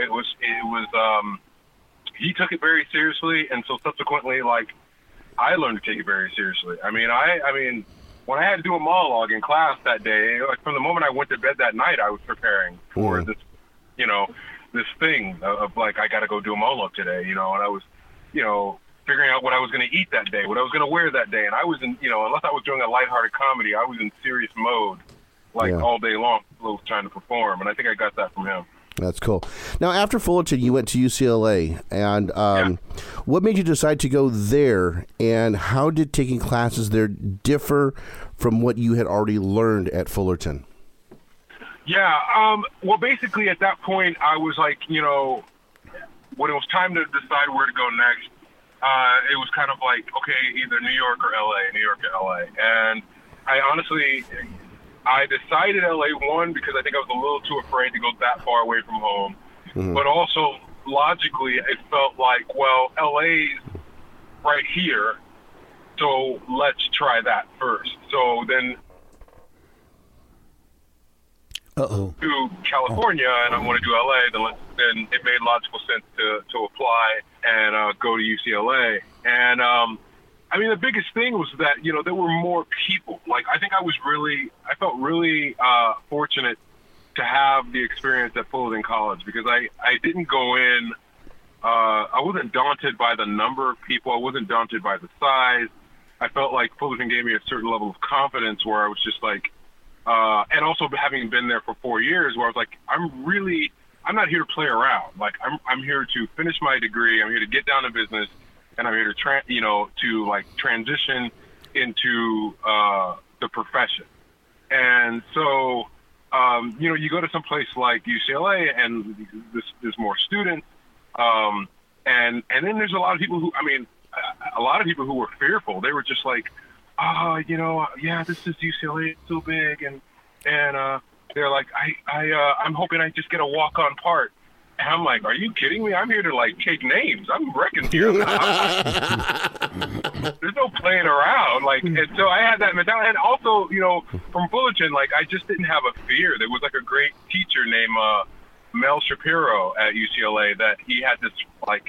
he took it very seriously. And so subsequently, I learned to take it very seriously. I mean, when I had to do a monologue in class that day, from the moment I went to bed that night, I was preparing for this, this thing of I got to go do a monologue today, and I was figuring out what I was going to eat that day, what I was going to wear that day. And I was in, unless I was doing a lighthearted comedy, I was in serious mode, all day long, trying to perform. And I think I got that from him. That's cool. Now, after Fullerton, you went to UCLA, and what made you decide to go there, and how did taking classes there differ from what you had already learned at Fullerton? Yeah, well, basically at that point, I was like, when it was time to decide where to go next, it was kind of like, okay, either New York or LA, New York or LA. And I decided LA, one, because I think I was a little too afraid to go that far away from home. Mm-hmm. But also, logically, it felt like, well, LA's right here, so let's try that first. So then to California, and I want to do LA, then it made logical sense to apply and go to UCLA. And the biggest thing was that, there were more people. Like, I think I felt really fortunate to have the experience at Fullerton College, because I didn't go in, I wasn't daunted by the number of people. I wasn't daunted by the size. I felt like Fullerton gave me a certain level of confidence where I was just like, and also having been there for 4 years, where I was like, I'm not here to play around. Like, I'm here to finish my degree. I'm here to get down to business. And I'm here to transition into the profession. And so, you go to some place like UCLA, and there's more students, and then there's a lot of people who were fearful. They were just like, this is UCLA, it's so big, and they're like, I'm hoping I just get a walk-on part. And I'm like, are you kidding me? I'm here to, take names. I'm wrecking here. There's no playing around. And so I had that mentality. And also, from Fullerton, I just didn't have a fear. There was, a great teacher named Mel Shapiro at UCLA that he had this,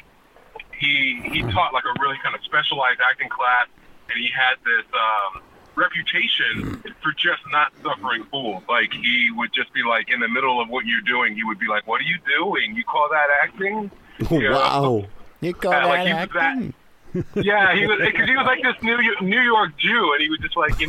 he taught, a really kind of specialized acting class. And he had this reputation for just not suffering fools. He would just be in the middle of what you're doing, he would be like, what are you doing? You call that acting? Wow. You call that acting? Yeah, he was, because he was like this New York Jew, and he was just he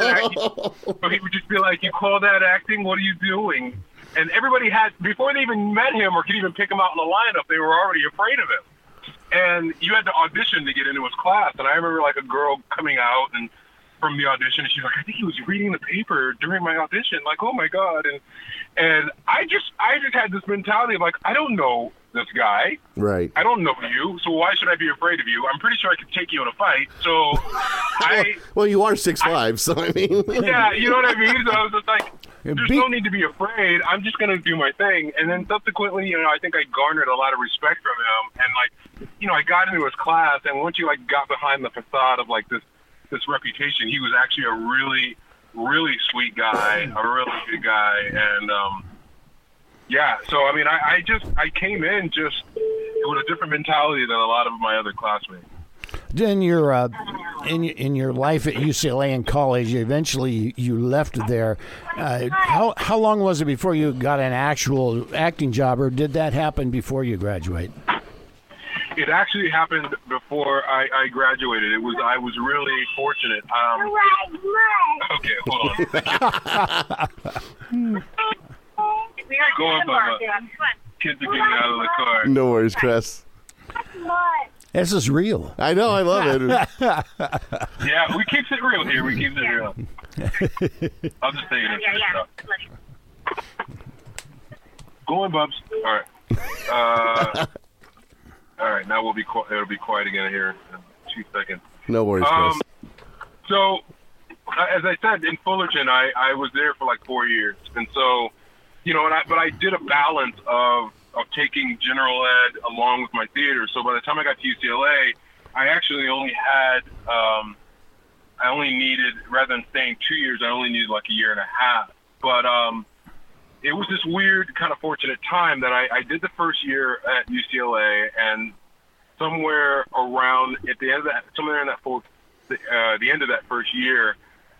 would just be like, you call that acting? What are you doing? And everybody before they even met him or could even pick him out in the lineup, they were already afraid of him. And you had to audition to get into his class. And I remember a girl coming out and from the audition, and she's like, I think he was reading the paper during my audition. Oh my God. And I just had this mentality of I don't know this guy. Right. I don't know you, so why should I be afraid of you? I'm pretty sure I could take you in a fight. So well, you are 6'5", so I mean. Yeah, you know what I mean? So I was just like, there's no need to be afraid. I'm just going to do my thing. And then subsequently, I think I garnered a lot of respect from him. And I got into his class, and once you got behind the facade of this reputation, he was actually a really, really sweet guy, a really good guy. And so I came in just with a different mentality than a lot of my other classmates. Then your in your life at UCLA and college, eventually you left there. How long was it before you got an actual acting job, or did that happen before you graduate? It actually happened before I graduated. I was really fortunate. Okay, hold on. Go on, Bubba. Kids are getting out of the car. No worries, Chris. This is real. I know, I love it. Yeah, we keep it real here. We keep it real. I'll just take it. Yeah. Go on, Bubs. All right. All right, now it'll be quiet again here in 2 seconds. No worries, Chris. So, as I said, in Fullerton, I was there for 4 years. And so, but I did a balance of taking general ed along with my theater. So by the time I got to UCLA, I actually only had, I only needed, rather than staying 2 years, I only needed a year and a half. But it was this weird kind of fortunate time that I did the first year at UCLA, and somewhere around at the end of that, somewhere in that the end of that first year,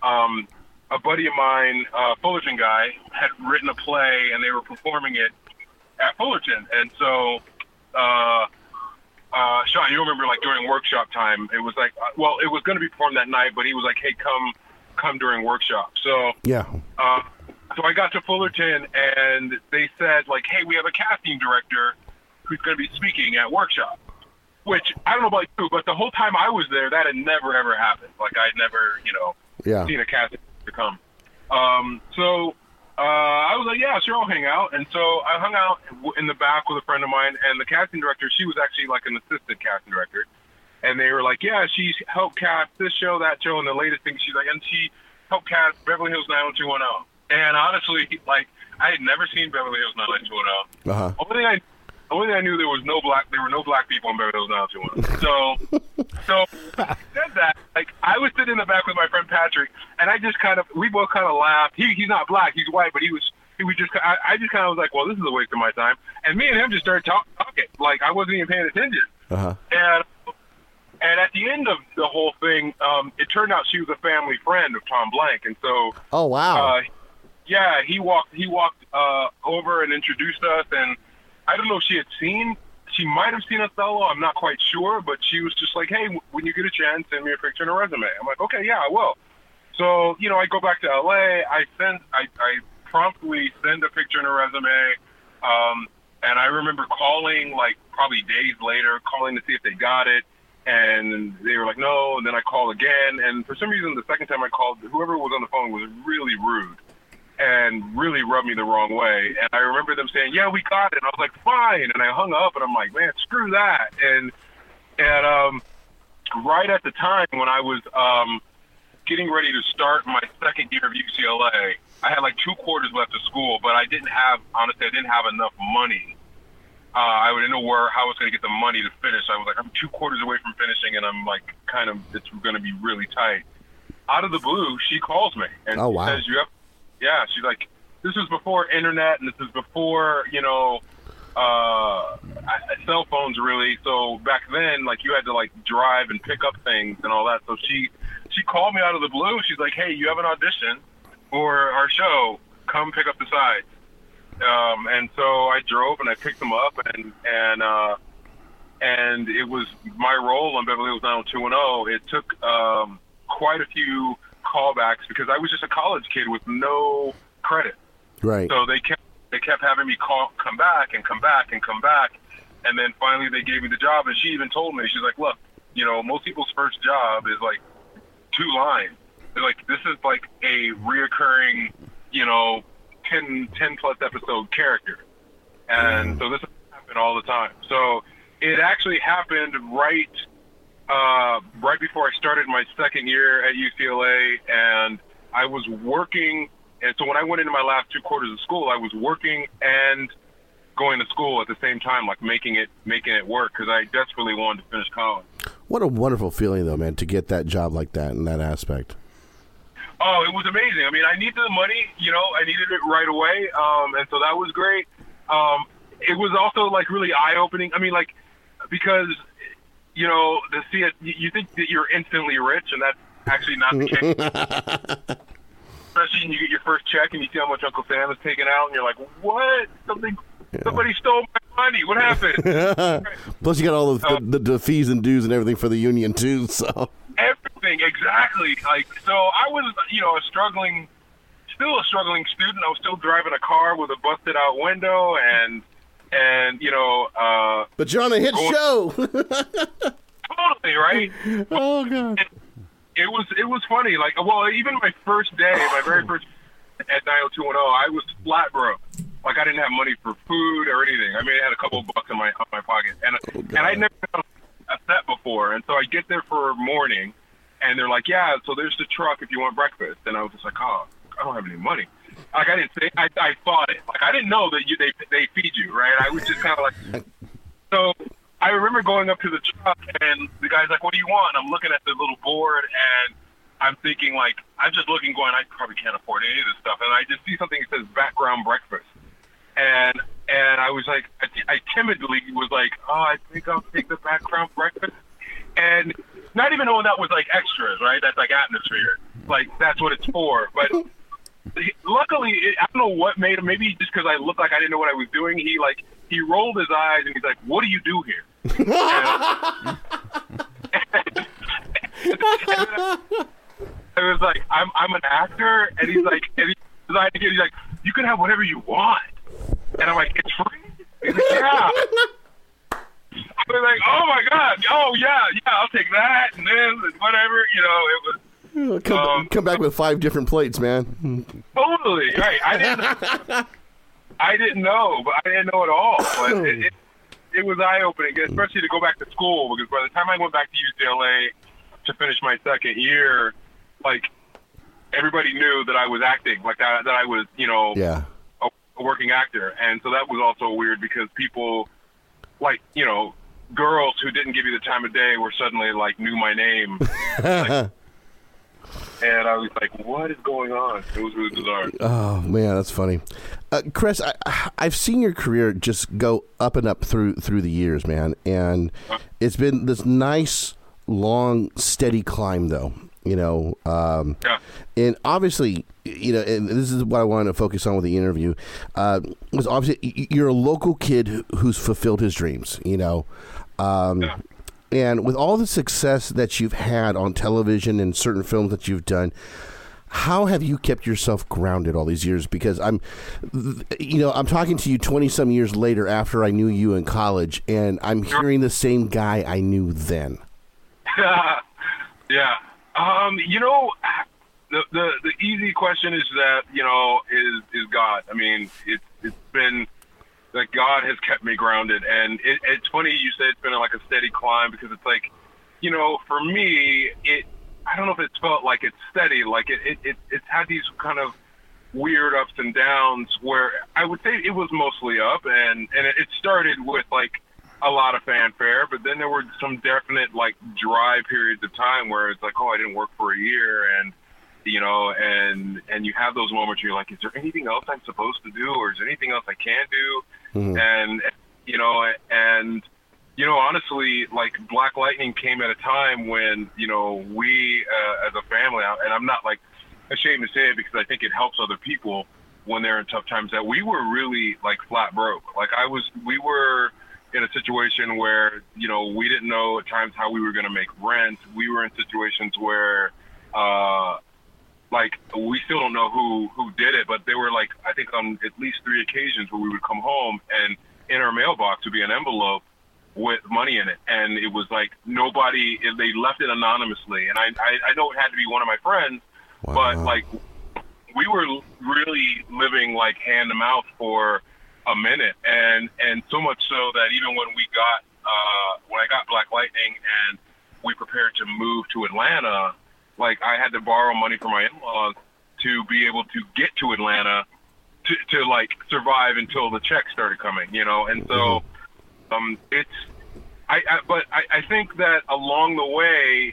a buddy of mine, Fullerton guy, had written a play, and they were performing it at Fullerton. And so Sean, you remember, like, during workshop time, it was like, well, it was going to be performed that night, but he was like, hey, come during workshop. So Yeah. So I got to Fullerton, and they said, like, hey, we have a casting director who's going to be speaking at workshop. Which, I don't know about you, but the whole time I was there, that had never, ever happened. Like, I'd never, seen a casting director come. So I was like, yeah, sure, I'll hang out. And so I hung out in the back with a friend of mine, and the casting director, she was actually like an assistant casting director. And they were like, yeah, she helped cast this show, that show, and the latest thing, she's like, and she helped cast Beverly Hills 90210. And honestly, like, I had never seen Beverly Hills 90210. Uh-huh. Only thing I knew there were no black people in Beverly Hills 90210. So said that, like, I was sitting in the back with my friend Patrick, and we both kind of laughed. He's not black, he's white, but I just kind of was like, well, this is a waste of my time. And me and him just started talking, like I wasn't even paying attention. Uh-huh. And at the end of the whole thing, it turned out she was a family friend of Tom Blank, and so Oh, wow. yeah, he walked over and introduced us, and I don't know if she might have seen Othello, I'm not quite sure, but she was just like, hey, when you get a chance, send me a picture and a resume. I'm like, okay, yeah, I will. So, I go back to LA, I promptly send a picture and a resume, and I remember calling, like, probably days later, calling to see if they got it, and they were like, no, and then I called again, and for some reason, the second time I called, whoever was on the phone was really rude and really rubbed me the wrong way. And I remember them saying, yeah, we got it. And I was like, fine. And I hung up, and I'm like, man, screw that. And right at the time when I was getting ready to start my second year of UCLA, I had like 2 quarters left of school, but I didn't have enough money. I didn't know how I was going to get the money to finish. I was like, I'm 2 quarters away from finishing, and I'm like, it's going to be really tight. Out of the blue, she calls me, and Oh, wow. she says, she's like, this is before internet, and this is before, cell phones, really. So back then, like, you had to, like, drive and pick up things and all that. So she called me out of the blue. She's like, hey, you have an audition for our show. Come pick up the sides. And so I drove and I picked them up, and it was my role on Beverly Hills 90210. It took quite a few callbacks because I was just a college kid with no credit. Right. So they kept having me come back, and then finally they gave me the job. And she even told me, she's like, look, most people's first job is like 2 lines. They're like, this is like a reoccurring, 10 plus episode character. And so this happened all the time. So it actually happened right before I started my second year at UCLA, and I was working. And so when I went into my last 2 quarters of school, I was working and going to school at the same time, like making it work, because I desperately wanted to finish college. What a wonderful feeling, though, man, to get that job like that in that aspect. Oh, it was amazing. I mean, I needed the money, I needed it right away. And so that was great. It was also like really eye-opening. I mean, like, because, to see it, you think that you're instantly rich, and that's actually not the case. Especially when you get your first check and you see how much Uncle Sam is taking out, and you're like, what? Somebody stole my money. What happened? Plus, you got all the fees and dues and everything for the union, too, so... Everything, exactly. Like, so I was, still a struggling student. I was still driving a car with a busted out window, and But you're on a hit show. Totally, right? Oh, God. It was funny. Like, well, even my first day, my very first at 90210, I was flat broke. Like, I didn't have money for food or anything. I mean, I had a couple of bucks in my pocket, and I'd never done a set before. And so I get there for morning, and they're like, yeah, so there's the truck if you want breakfast. And I was just like, oh, I don't have any money. Like, I didn't say, I thought it. Like, I didn't know that they feed you, right? I was just kind of like, so I remember going up to the truck, and the guy's like, what do you want? And I'm looking at the little board, and I'm thinking, like, I'm just looking, going, I probably can't afford any of this stuff. And I just see something that says background breakfast. And I was like, I timidly was like, oh, I think I'll take the background breakfast. And not even knowing that was like extras, right? That's like atmosphere. Like, that's what it's for. But luckily, I don't know what made him, maybe just because I looked like I didn't know what I was doing, he rolled his eyes and he's like, what do you do here? I was like, I'm an actor, and he's like, you can have whatever you want, and I'm like, it's free. He's like, yeah. I was like, oh my god, oh yeah, I'll take that and this and whatever, it was. Come back with 5 different plates, man. Totally right. I didn't know, but I didn't know at all. But it was eye opening, especially to go back to school, because by the time I went back to UCLA to finish my second year, like everybody knew that I was acting, like that I was, a working actor, and so that was also weird because people, like, girls who didn't give you the time of day were suddenly like knew my name. And I was like, what is going on? It was really bizarre. Oh, man, that's funny. Chris, I've seen your career just go up and up through the years, man. And it's been this nice, long, steady climb, though. And obviously, and this is what I wanted to focus on with the interview, was obviously you're a local kid who's fulfilled his dreams, And with all the success that you've had on television and certain films that you've done, how have you kept yourself grounded all these years? Because I'm talking to you 20-some years later after I knew you in college, and I'm hearing the same guy I knew then. Yeah. The easy question is that, is God. I mean, it's been like God has kept me grounded, and it's funny you said it's been like a steady climb, because it's like, for me, I don't know if it's felt like it's steady, like it's had these kind of weird ups and downs where I would say it was mostly up, and it started with like a lot of fanfare, but then there were some definite like dry periods of time where it's like, oh, I didn't work for a year, and you have those moments where you're like, is there anything else I'm supposed to do, or is there anything else I can do? Mm-hmm. And honestly, like Black Lightning came at a time when, we as a family, and I'm not like ashamed to say it because I think it helps other people when they're in tough times, that we were really like flat broke. Like we were in a situation where, we didn't know at times how we were going to make rent. We were in situations where, like, we still don't know who did it, but there were like, I think on at least 3 occasions where we would come home and in our mailbox would be an envelope with money in it. And it was like nobody, they left it anonymously. And I know it had to be one of my friends, wow. But like we were really living like hand to mouth for a minute. And so much so that even when I got Black Lightning and we prepared to move to Atlanta, like I had to borrow money from my in-laws to be able to get to Atlanta to like survive until the checks started coming, and so but I think that along the way,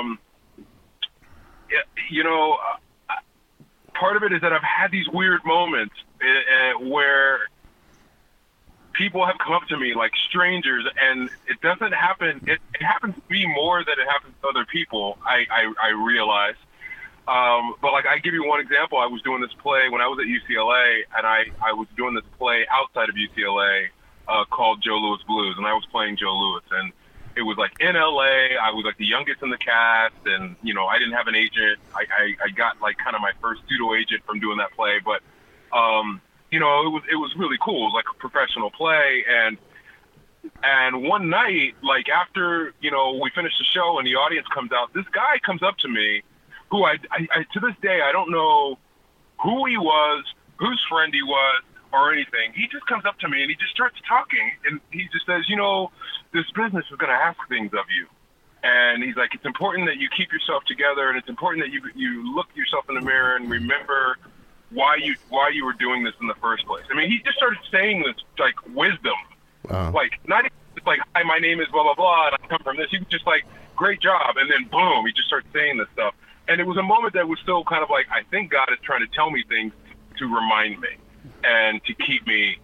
part of it is that I've had these weird moments where people have come up to me like strangers, and it doesn't happen. It happens to me more than it happens to other people. I realize. But like, I give you one example. I was doing this play when I was at UCLA, and I was doing this play outside of UCLA called Joe Louis Blues, and I was playing Joe Louis, and it was like in LA. I was like the youngest in the cast, and I didn't have an agent. I got like kind of my first pseudo agent from doing that play, but it was really cool. It was like a professional play, and one night, like after we finished the show and the audience comes out, this guy comes up to me, who I to this day I don't know who he was, whose friend he was, or anything. He just comes up to me and he just starts talking, and he just says, this business is going to ask things of you, and he's like, it's important that you keep yourself together, and it's important that you look yourself in the mirror and remember why you were doing this in the first place. I mean, he just started saying this like wisdom, like not even just like, hi, my name is blah blah blah, and I come from this. He was just like, great job, and then boom, he just started saying this stuff, and it was a moment that was still kind of like, I think God is trying to tell me things to remind me and to keep me,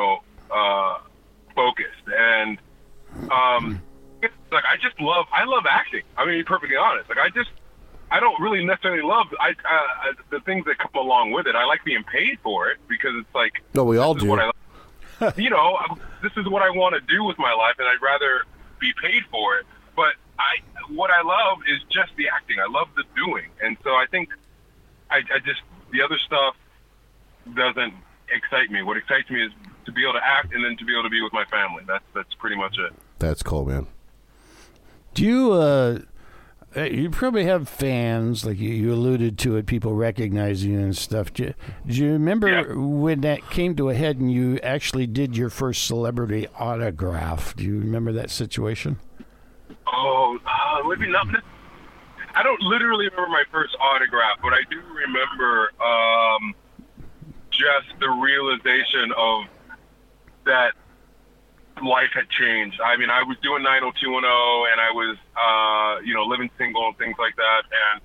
focused. And like I love acting. I mean, to be perfectly honest, like I don't really necessarily love the things that come along with it. I like being paid for it because it's like, no, we all do. This is what I want to do with my life, and I'd rather be paid for it. But what I love is just the acting. I love the doing. And so I think I just, the other stuff doesn't excite me. What excites me is to be able to act and then to be able to be with my family. That's pretty much it. That's cool, man. Do you, you probably have fans, like you alluded to it, people recognizing you and stuff. Do you remember when that came to a head and you actually did your first celebrity autograph? Do you remember that situation? Oh, maybe not. I don't literally remember my first autograph, but I do remember just the realization of that life had changed. I mean, I was doing 90210, and I was, living single and things like that. And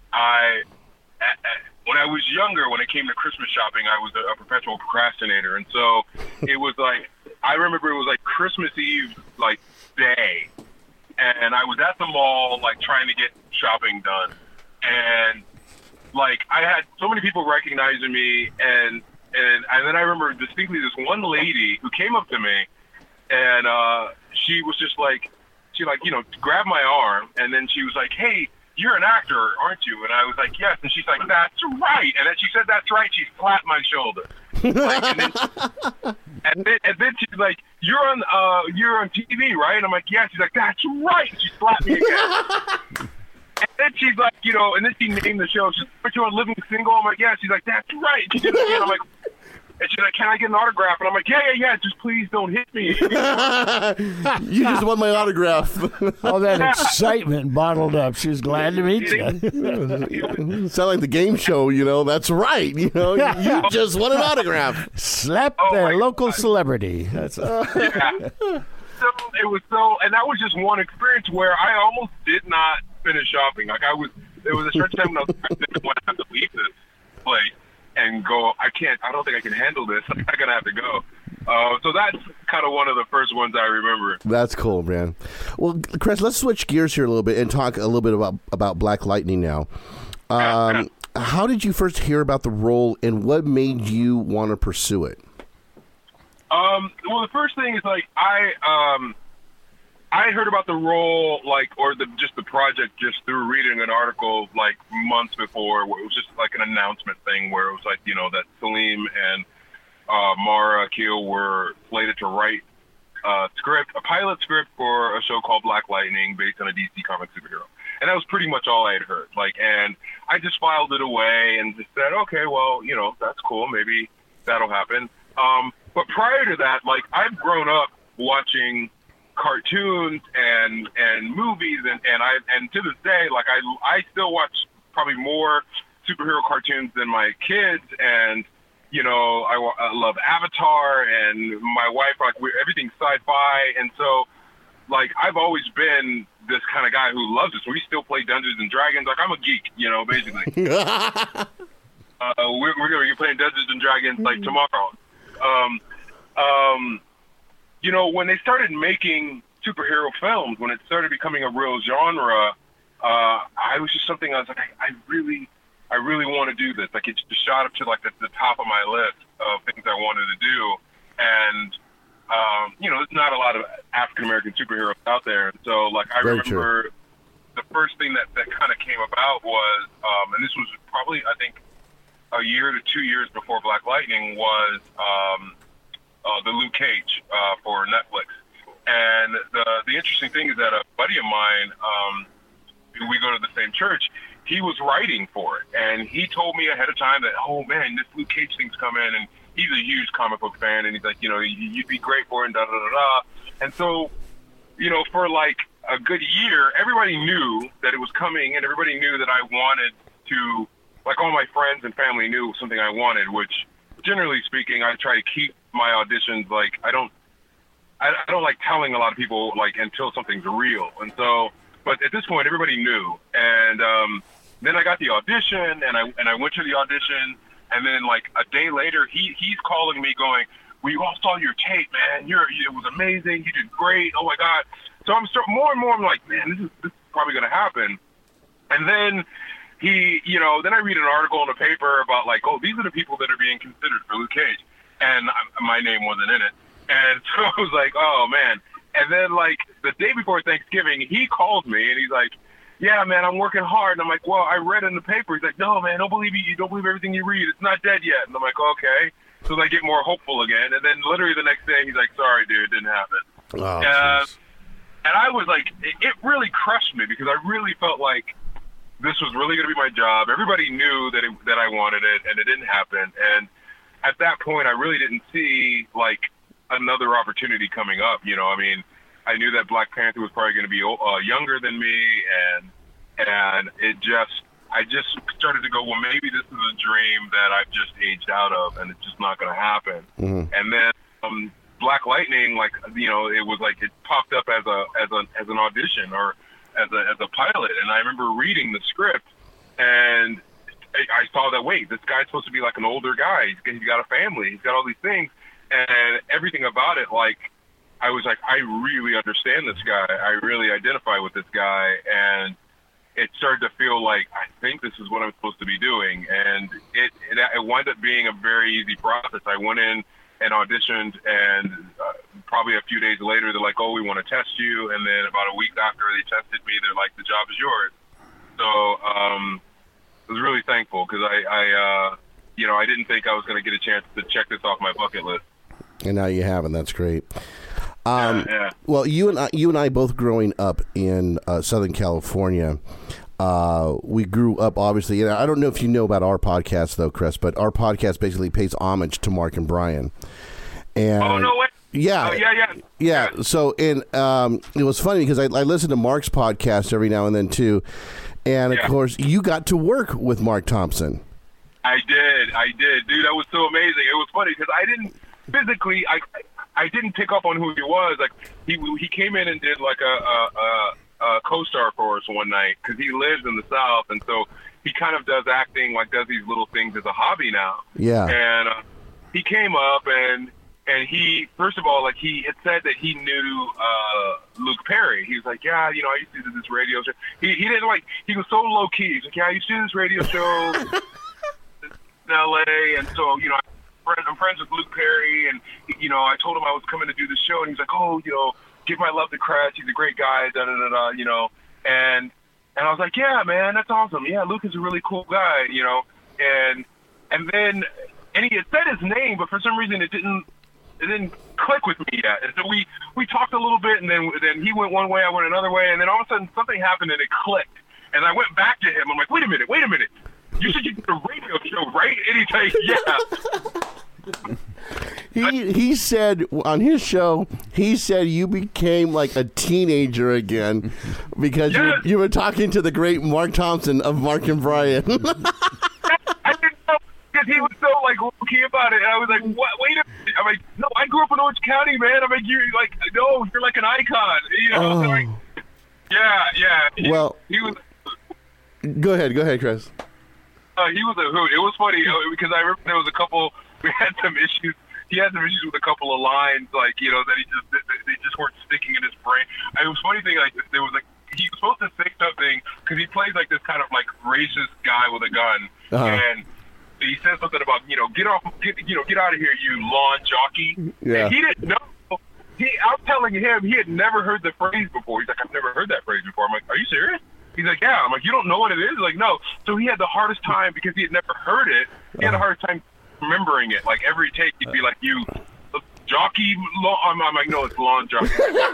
when I was younger, when it came to Christmas shopping, I was a perpetual procrastinator. And so it was like, I remember it was like Christmas Eve, like, day. And I was at the mall, like, trying to get shopping done. And, like, I had so many people recognizing me. And then I remember distinctly this one lady who came up to me. And she was just like, grabbed my arm. And then she was like, hey, you're an actor, aren't you? And I was like, yes. And she's like, that's right. And then she said, that's right. She slapped my shoulder. Like, and then she's like, you're on TV, right? And I'm like, yeah. She's like, that's right. And she slapped me again. And then she's like, and then she named the show. She's like, you're on Living Single? I'm like, yeah. She's like, that's right. She did it again. I'm like, and she's like, can I get an autograph? And I'm like, yeah. Just please don't hit me. You just want my autograph. All that excitement bottled up. She was glad to meet you. Sound like the game show, That's right. You just want an autograph. Slap the local celebrity. That's yeah. So it was and that was just one experience where I almost did not finish shopping. Like there was a certain time when I had to leave this place and go, I don't think I can handle this. I'm not going to have to go. So that's kind of one of the first ones I remember. That's cool, man. Well, Chris, let's switch gears here a little bit and talk a little bit about Black Lightning now. How did you first hear about the role and what made you want to pursue it? Well, the first thing is, like, I heard about the role, or just the project, just through reading an article, like, months before, where it was just like an announcement thing where it was like, that Salim and Mara Akil were slated to write a pilot script for a show called Black Lightning based on a DC comic superhero. And that was pretty much all I had heard. And I just filed it away and just said, okay, well, that's cool. Maybe that'll happen. But prior to that, I've grown up watching cartoons and movies and to this day, I still watch probably more superhero cartoons than my kids, and I love Avatar, and my wife, everything's sci-fi, and so I've always been this kind of guy who loves it. So we still play Dungeons and Dragons. I'm a geek, basically. We're gonna be playing Dungeons and Dragons tomorrow. When they started making superhero films, when it started becoming a real genre, I was just something I was like, I really want to do this. It just shot up to the top of my list of things I wanted to do. And, there's not a lot of African American superheroes out there. And so I remember the first thing that kind of came about was, and this was probably, I think, a year to 2 years before Black Lightning, was the Luke Cage for Netflix. And the interesting thing is that a buddy of mine, we go to the same church, he was writing for it. And he told me ahead of time that, oh, man, this Luke Cage thing's coming. And he's a huge comic book fan. And he's like, you'd be great for it, and da-da-da-da. And so, for a good year, everybody knew that it was coming. And everybody knew that I wanted to, all my friends and family knew it was something I wanted, which, generally speaking, I try to keep my auditions, I don't like telling a lot of people, until something's real. And so, but at this point, everybody knew. And then I got the audition, and I went to the audition, and then, a day later, he's calling me going, we all saw your tape, man. It was amazing. You did great. Oh, my God. So I'm more and more, I'm like, man, this is probably going to happen. And then then I read an article in the paper about, oh, these are the people that are being considered for Luke Cage. And my name wasn't in it. And so I was like, oh, man. And then, like, the day before Thanksgiving, he calls me, and he's like, yeah, man, I'm working hard. And I'm like, well, I read in the paper. He's like, no, man, don't believe you. You don't believe everything you read. It's not dead yet. And I'm like, okay. So I get more hopeful again. And then literally the next day, he's like, sorry, dude, it didn't happen. Oh, and I was like, it really crushed me because I really felt like this was really going to be my job. Everybody knew that I wanted it, and it didn't happen. And at that point, I really didn't see, like, another opportunity coming up. You know, I mean, I knew that Black Panther was probably going to be younger than me, and I just started to go, well, maybe this is a dream that I've just aged out of, and it's just not going to happen. Mm-hmm. And then Black Lightning, like, you know, it was like it popped up as an audition or as a pilot, and I remember reading the script, and I saw that, wait, this guy's supposed to be like an older guy. He's got a family. He's got all these things, and everything about it, like, I was like, I really understand this guy. I really identify with this guy, and it started to feel like, I think this is what I'm supposed to be doing, and it wound up being a very easy process. I went in and auditioned, and probably a few days later, they're like, oh, we want to test you, and then about a week after they tested me, they're like, the job is yours. So I was really thankful because I didn't think I was going to get a chance to check this off my bucket list. And now you have, and that's great. Yeah. Well, you and I both growing up in Southern California. We grew up, obviously, and I don't know if you know about our podcast, though, Chris, but our podcast basically pays homage to Mark and Brian. And oh, no way. Yeah. Oh, yeah. So, and it was funny because I listen to Mark's podcast every now and then, too. And, of course, you got to work with Mark Thompson. I did. Dude, that was so amazing. It was funny because I didn't physically, I didn't pick up on who he was. Like, he came in and did, like, a co-star for us one night because he lives in the South, and so he kind of does acting, like, does these little things as a hobby now. Yeah. And he came up, and he, first of all, like, he had said that he knew Luke Perry. He was like, yeah, you know, I used to do this radio show. He didn't, like, he was so low-key. He's like, yeah, I used to do this radio show in L.A., and so, you know, I'm friends with Luke Perry, and, you know, I told him I was coming to do the show, and he's like, oh, you know, give my love to Crest. He's a great guy, da-da-da-da, you know. And I was like, yeah, man, that's awesome. Yeah, Luke is a really cool guy, you know. And then he had said his name, but for some reason it didn't click with me yet. And so we talked a little bit, and then he went one way, I went another way, and then all of a sudden something happened and it clicked. And I went back to him. I'm like, wait a minute. You said you did a radio show, right? And he's like, yeah. He said on his show, he said you became like a teenager again because you were talking to the great Mark Thompson of Mark and Brian. I didn't know because he was so like low-key about it. And I was like, what? Wait a minute. I'm like, no, I grew up in Orange County, man. I'm like, you're like an icon. You know? Oh. Like, yeah. He was. Go ahead, Chris. He was a hoot. It was funny because I remember there was a couple. We had some issues. He had some issues with a couple of lines, like, you know, that they just weren't sticking in his brain. And it was a funny thing, like, there was like he was supposed to say something because he plays like this kind of like racist guy with a gun, and he says something about, you know, get out of here, you lawn jockey. Yeah. And he didn't know. I was telling him he had never heard the phrase before. He's like, I've never heard that phrase before. I'm like, are you serious? He's like, yeah. I'm like, you don't know what it is? Like, no. So he had the hardest time because he had never heard it. He had a hard time remembering it. Like, every take, he'd be like, you jockey. I'm like, no, it's lawn jockey.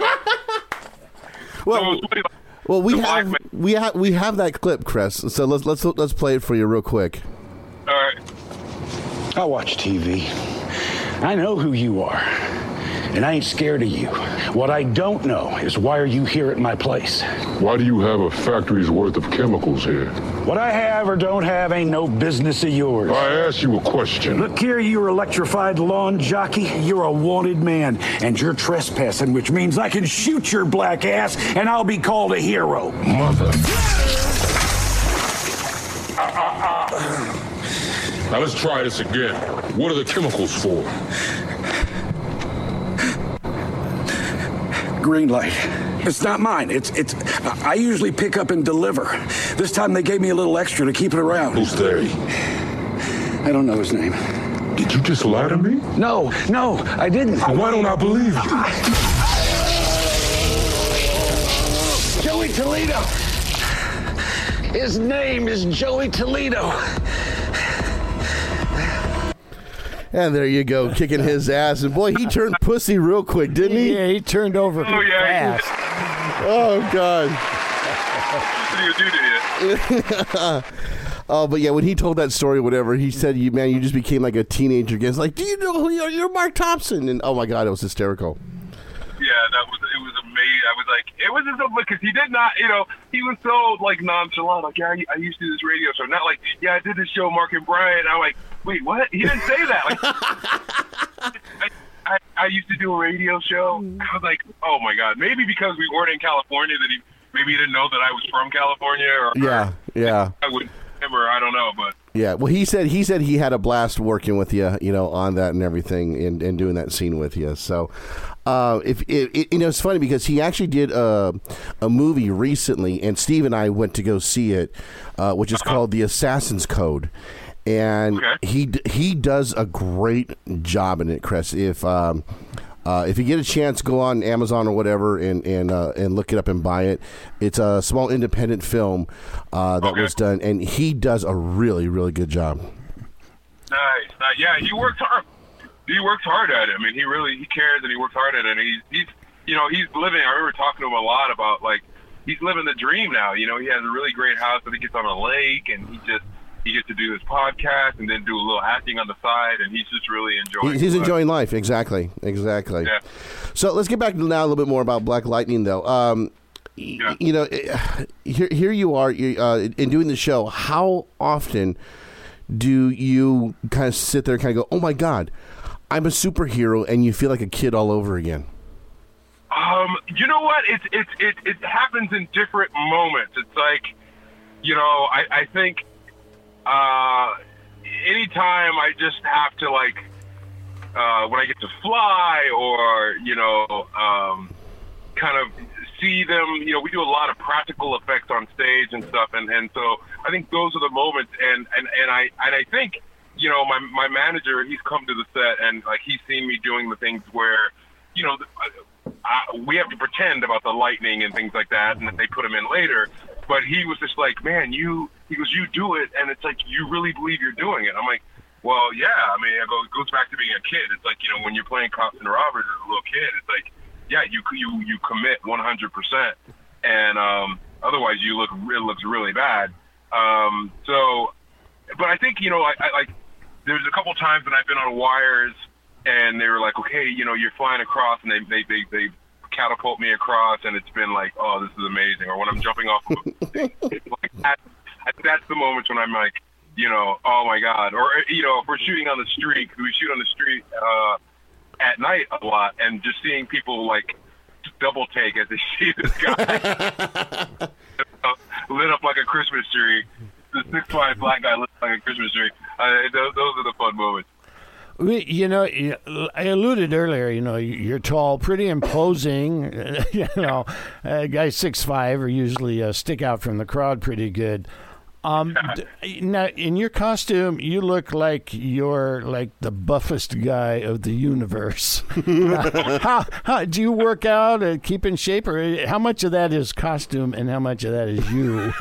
Well, we have that clip, Chris. So let's play it for you real quick. All right. I watch TV. I know who you are. And I ain't scared of you. What I don't know is why are you here at my place? Why do you have a factory's worth of chemicals here? What I have or don't have ain't no business of yours. I asked you a question. Look here, you electrified lawn jockey. You're a wanted man, and you're trespassing, which means I can shoot your black ass, and I'll be called a hero. Mother. Now let's try this again. What are the chemicals for? Green light. It's not mine. It's I usually pick up and deliver. This time they gave me a little extra to keep it around. Who's they? I don't know his name. Did you just lie to me? No, I didn't. Why don't I believe you? Toledo. His name is Joey Toledo. And there you go, kicking his ass. And boy, he turned pussy real quick, didn't he? Yeah, he turned over fast. Oh, God. Oh, but yeah, when he told that story or whatever, he said, you just became like a teenager again. It's like, do you know who you are? You're Mark Thompson. And oh, my God, it was hysterical. Yeah, it was amazing. I was like, it was just because he did not, he was so like nonchalant. Like, yeah, I used to do this radio show. Not like, yeah, I did this show, Mark and Brian. I'm like, wait, what? He didn't say that. Like, I used to do a radio show. I was like, oh my God, maybe because we weren't in California that maybe he didn't know that I was from California, or yeah. I wouldn't remember. I don't know, but yeah. Well, he said he had a blast working with you, on that and everything, and doing that scene with you. So, it's funny because he actually did a movie recently, and Steve and I went to go see it, which is called The Assassin's Code. And he does a great job in it, Chris. If you get a chance, go on Amazon or whatever and look it up and buy it. It's a small independent film that was done, and he does a really, really good job. Nice. Yeah, he works hard. He works hard at it. I mean, he cares and he works hard at it. And he's living. I remember talking to him a lot about like he's living the dream now. He has a really great house that he gets on a lake, and he gets to do his podcast and then do a little acting on the side, and he's just really enjoying. He's enjoying life. Exactly. Yeah. So let's get back now a little bit more about Black Lightning, though. Here you are in doing the show. How often do you kind of sit there and kind of go, "Oh my God, I'm a superhero," and you feel like a kid all over again? You know what? It happens in different moments. It's like, I think. Anytime I just have to when I get to fly or, kind of see them, we do a lot of practical effects on stage and stuff. And so I think those are the moments. And I think, my manager, he's come to the set and like, he's seen me doing the things where, we have to pretend about the lightning and things like that. And then they put them in later. But he was just like, man, you do it, and it's like, you really believe you're doing it. I'm like, well, yeah. I mean, it goes back to being a kid. It's like, when you're playing cops and robbers as a little kid, it's like, yeah, you commit 100%, and otherwise it looks really bad. But I think, I like, there's a couple times when I've been on wires, and they were like, okay, you're flying across, and they catapult me across, and it's been like, oh, this is amazing. Or when I'm jumping off of a thing, it's like that's the moments when I'm like, oh my God. Or if we're shooting on the street, we shoot on the street at night a lot, and just seeing people like double take as they see this guy lit up like a Christmas tree. The 6'5" black guy lit up like a Christmas tree. Those are the fun moments. I alluded earlier, you're tall, pretty imposing. Guys 6'5" are usually stick out from the crowd pretty good. Now, in your costume, you look like you're like the buffest guy of the universe. How do you work out and keep in shape, or how much of that is costume and how much of that is you?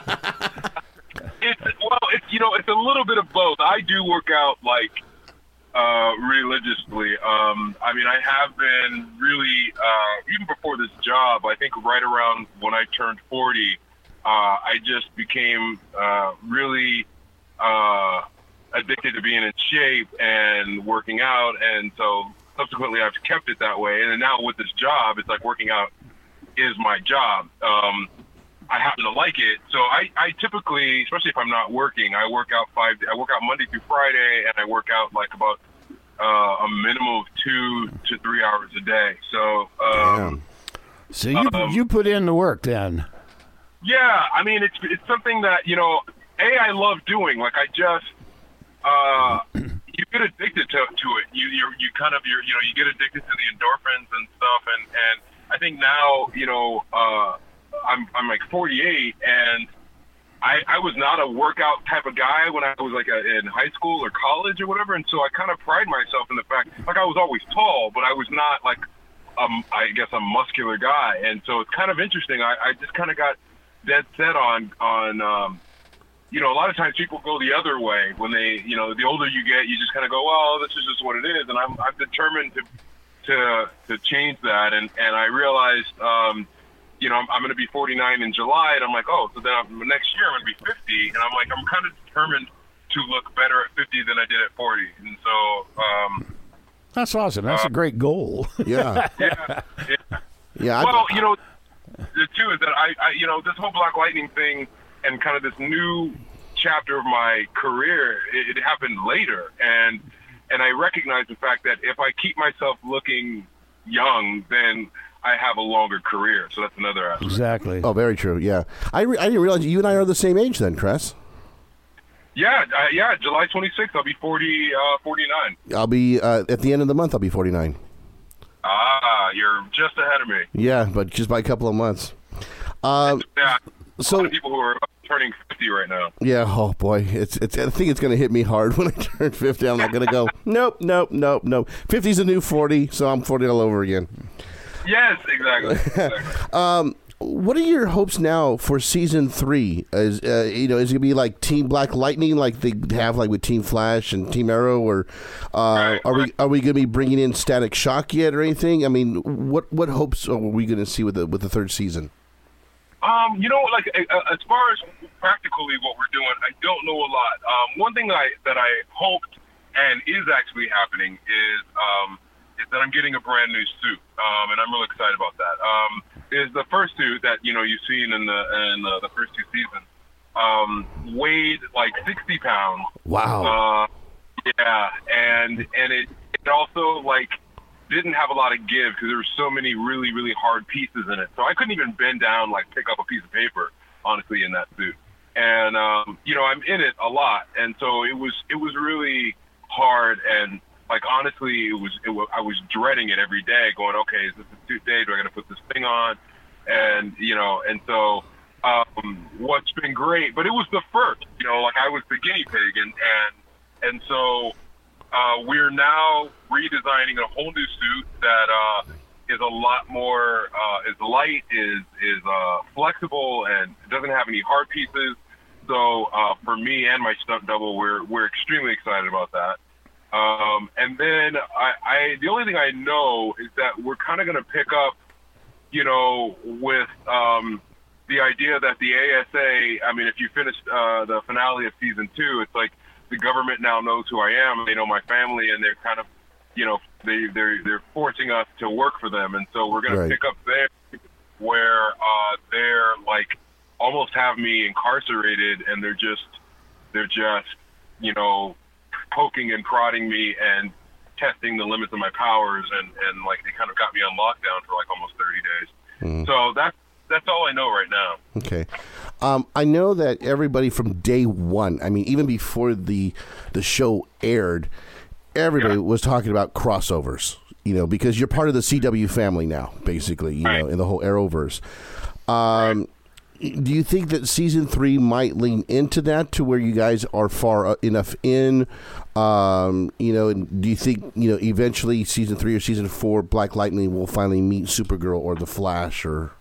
It's a little bit of both. I do work out religiously. I mean, I have been really, even before this job, I think right around when I turned 40, I just became really addicted to being in shape and working out. And so subsequently I've kept it that way. And then now with this job, it's like working out is my job. I happen to like it. So I typically, especially if I'm not working, I work out Monday through Friday, and I work out like about a minimum of 2 to 3 hours a day. So, so you put in the work then. Yeah. I mean, it's something that, I love doing. Like I just, you get addicted to it. You kind of, you get addicted to the endorphins and stuff. And I think now, I'm like 48, and I was not a workout type of guy when I was like in high school or college or whatever, and so I kind of pride myself in the fact, like I was always tall, but I was not like I guess a muscular guy, and so it's kind of interesting. I just kind of got dead set on you know, a lot of times people go the other way when they, you know, the older you get, you just kind of go, well, this is just what it is, and I'm determined to change that, and I realized, you know, I'm going to be 49 in July, and I'm like, oh, so then next year I'm going to be 50, and I'm like, I'm kind of determined to look better at 50 than I did at 40, and so. That's awesome. That's a great goal. Yeah. Yeah. Well, you know, the two is that I, you know, this whole Black Lightning thing and kind of this new chapter of my career, it happened later, and I recognize the fact that if I keep myself looking young, then I have a longer career. So that's another aspect. Exactly. Oh, very true. Yeah, I didn't realize you and I are the same age then, Cress. Yeah, July 26th, I'll be 49. I'll be at the end of the month. I'll be 49. Ah, you're just ahead of me. Yeah, but just by a couple of months. Yeah, so a lot of people who are turning 50 right now. Yeah, oh boy, it's. I think it's going to hit me hard when I turn 50. I'm not going to go. Nope. 50's a new 40, so I'm 40 all over again. Yes, exactly. What are your hopes now for season 3? Is you know, is it gonna be like Team Black Lightning, like they have like with Team Flash and Team Arrow, or are we gonna be bringing in Static Shock yet, or anything? I mean, what hopes are we gonna see with the third season? You know, like as far as practically what we're doing, I don't know a lot. One thing that I hoped and is actually happening is that I'm getting a brand new suit, and I'm really excited about that. Is the first suit that, you know, you've seen in the first 2 seasons weighed like 60 pounds. Wow. Yeah, and it also like didn't have a lot of give because there were so many really, really hard pieces in it. So I couldn't even bend down, like pick up a piece of paper, honestly, in that suit. And you know, I'm in it a lot, and so it was really hard. And like honestly, I was dreading it every day, going, okay, is this a suit day? Do I got to put this thing on? And you know, and so what's been great, but it was the first, you know, like I was the guinea pig, and so we're now redesigning a whole new suit that is a lot more is light, is flexible, and doesn't have any hard pieces. So for me and my stunt double, we're extremely excited about that. And then the only thing I know is that we're kind of going to pick up, you know, with the idea that the ASA, I mean, if you finish the finale of season 2, it's like the government now knows who I am, they know my family, and they're kind of, you know, they're forcing us to work for them. And so we're going to pick up there where they're like almost have me incarcerated, and they're just, you know, poking and prodding me and testing the limits of my powers, and like they kind of got me on lockdown for like almost 30 days. So that's all I know right now. Okay. I know that everybody from day one, I mean, even before the show aired, everybody was talking about crossovers, you know, because you're part of the CW family now, basically, you know, in the whole Arrowverse. Do you think that season 3 might lean into that, to where you guys are far enough in? You know, and do you think, you know, eventually season 3 or season 4, Black Lightning will finally meet Supergirl or the Flash, or?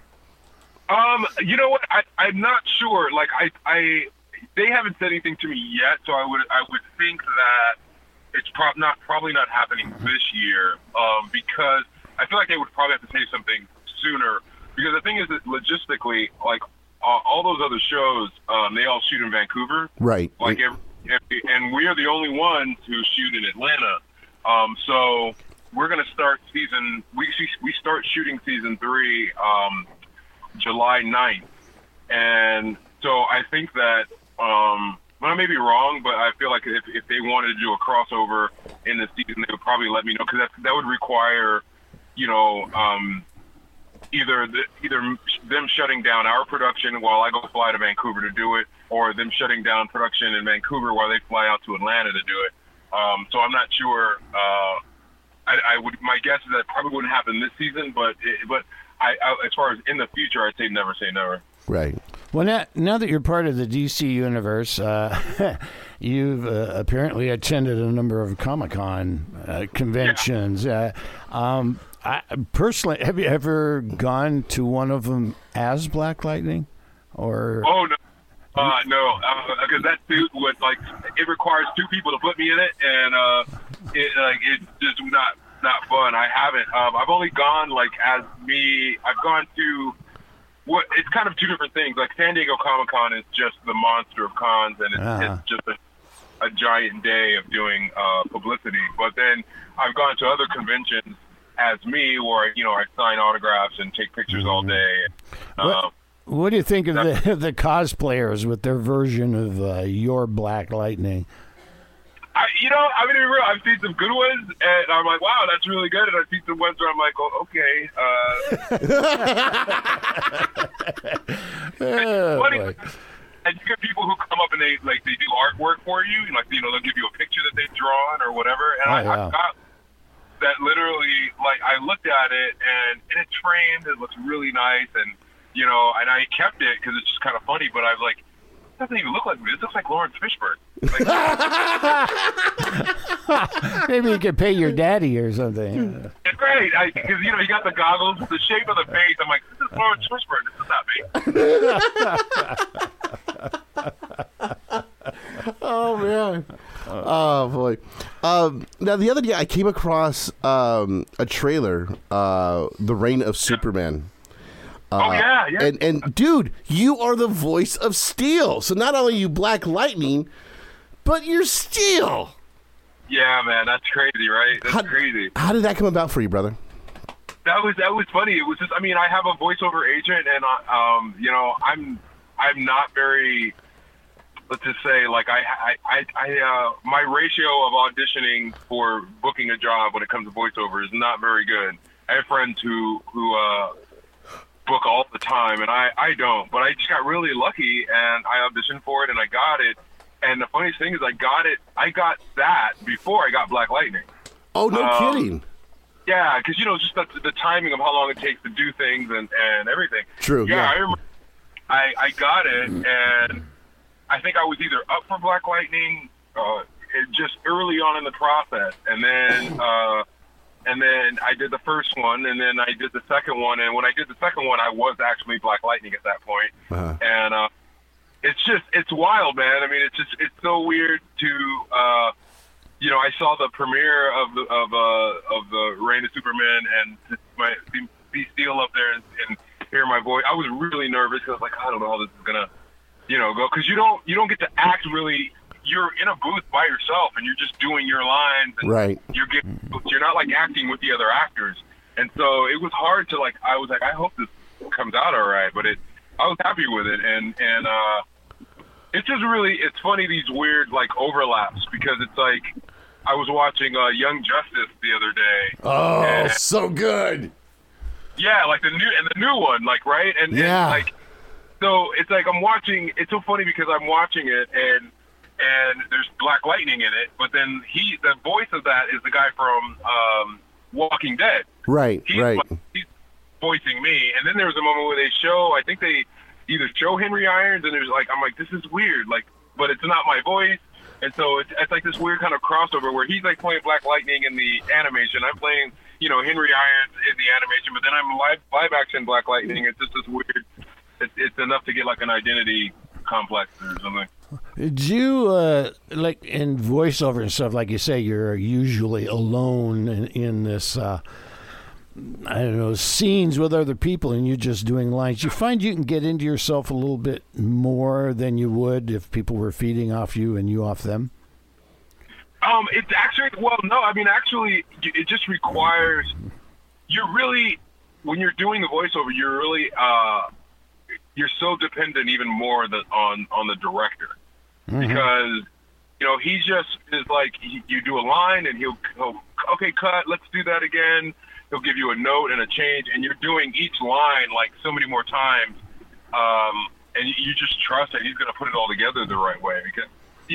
You know what? I'm not sure. Like they haven't said anything to me yet, so I would think that it's probably not happening this year, because I feel like they would probably have to say something sooner. Because the thing is that logistically, like all those other shows, they all shoot in Vancouver, right? Like and we are the only ones who shoot in Atlanta. So we're going to start we start shooting season 3 July 9th, and so I think that well, I may be wrong, but I feel like if they wanted to do a crossover in the season, they would probably let me know, because that would require, you know, either them shutting down our production while I go fly to Vancouver to do it, or them shutting down production in Vancouver while they fly out to Atlanta to do it. So I'm not sure. My guess is that it probably wouldn't happen this season, but I, as far as in the future, I'd say never say never. Right. Well, now that you're part of the DC universe, you've apparently attended a number of Comic-Con conventions. Personally, have you ever gone to one of them as Black Lightning? Or Oh no. No, because that suit would it requires 2 people to put me in it, and it's just not fun. I haven't. I've only gone as me. I've gone to it's kind of 2 different things. Like San Diego Comic-Con is just the monster of cons, and it's just a giant day of doing publicity. But then I've gone to other conventions as me, where I sign autographs and take pictures all day. What do you think of the cosplayers with their version of your Black Lightning? I'm gonna be real. I've seen some good ones, and I'm like, wow, that's really good. And I've seen some ones where I'm like, oh, okay. It's funny. And you get people who come up and they do artwork for you. They'll give you a picture that they've drawn or whatever. And I've got that literally. I looked at it and it's framed. It looks really nice, and and I kept it because it's just kind of funny. But I was like, it doesn't even look like me. This looks like Lawrence Fishburne. Maybe you could pay your daddy or something. It's great because you got the goggles, the shape of the face. I'm like, this is Lawrence Fishburne. This is not me. Oh man. Oh boy. Now the other day I came across a trailer, The Reign of Superman. Yeah. And dude, you are the voice of Steel. So not only are you Black Lightning, but you're Steel. Yeah, man, that's crazy, right? That's crazy. How did that come about for you, brother? That was funny. It was just, I have a voiceover agent, and I'm not very, let's just say, my ratio of auditioning for booking a job when it comes to voiceover is not very good. I have friends who book all the time, and I don't. But I just got really lucky, and I auditioned for it, and I got it. And the funniest thing is I got that before I got Black Lightning. Oh, no kidding. Yeah, because, just the timing of how long it takes to do things and everything. True, yeah. I remember I got it, and I think I was either up for Black Lightning just early on in the process, and then I did the first one, and then I did the second one, and when I did the second one, I was actually Black Lightning at that point. And it's wild, man. It's so weird to I saw the premiere of the Reign of Superman, and to be Steel up there and hear my voice. I was really nervous because I was like, I don't know how this is gonna go, because you don't get to act really. You're in a booth by yourself, and you're just doing your lines. And right. You're not acting with the other actors, and so it was hard to I was like, I hope this comes out all right. But I was happy with it, and it's just it's funny, these weird overlaps, because it's I was watching Young Justice the other day. Oh, so good. Yeah, the new one, right? And yeah. And, so it's I'm watching. It's so funny because I'm watching it, and there's Black Lightning in it, but then the voice of that is the guy from Walking Dead. Right, right. He's voicing me, and then there was a moment where I think they either show Henry Irons, and there's I'm like, this is weird, but it's not my voice, and so it's this weird kind of crossover where he's playing Black Lightning in the animation, I'm playing Henry Irons in the animation, but then I'm live action Black Lightning. It's just this weird. It's enough to get an identity complex or something. Did you in voiceover and stuff, like you say, you're usually alone in this scenes with other people, and you're just doing lines. You find you can get into yourself a little bit more than you would if people were feeding off you and you off them? It's actually, actually, it just requires, when you're doing the voiceover, you're really, you're so dependent even more on the director. Mm-hmm. Because, he just is you do a line and he'll, okay, cut, let's do that again. He'll give you a note and a change, and you're doing each line so many more times. And you just trust that he's going to put it all together the right way, because,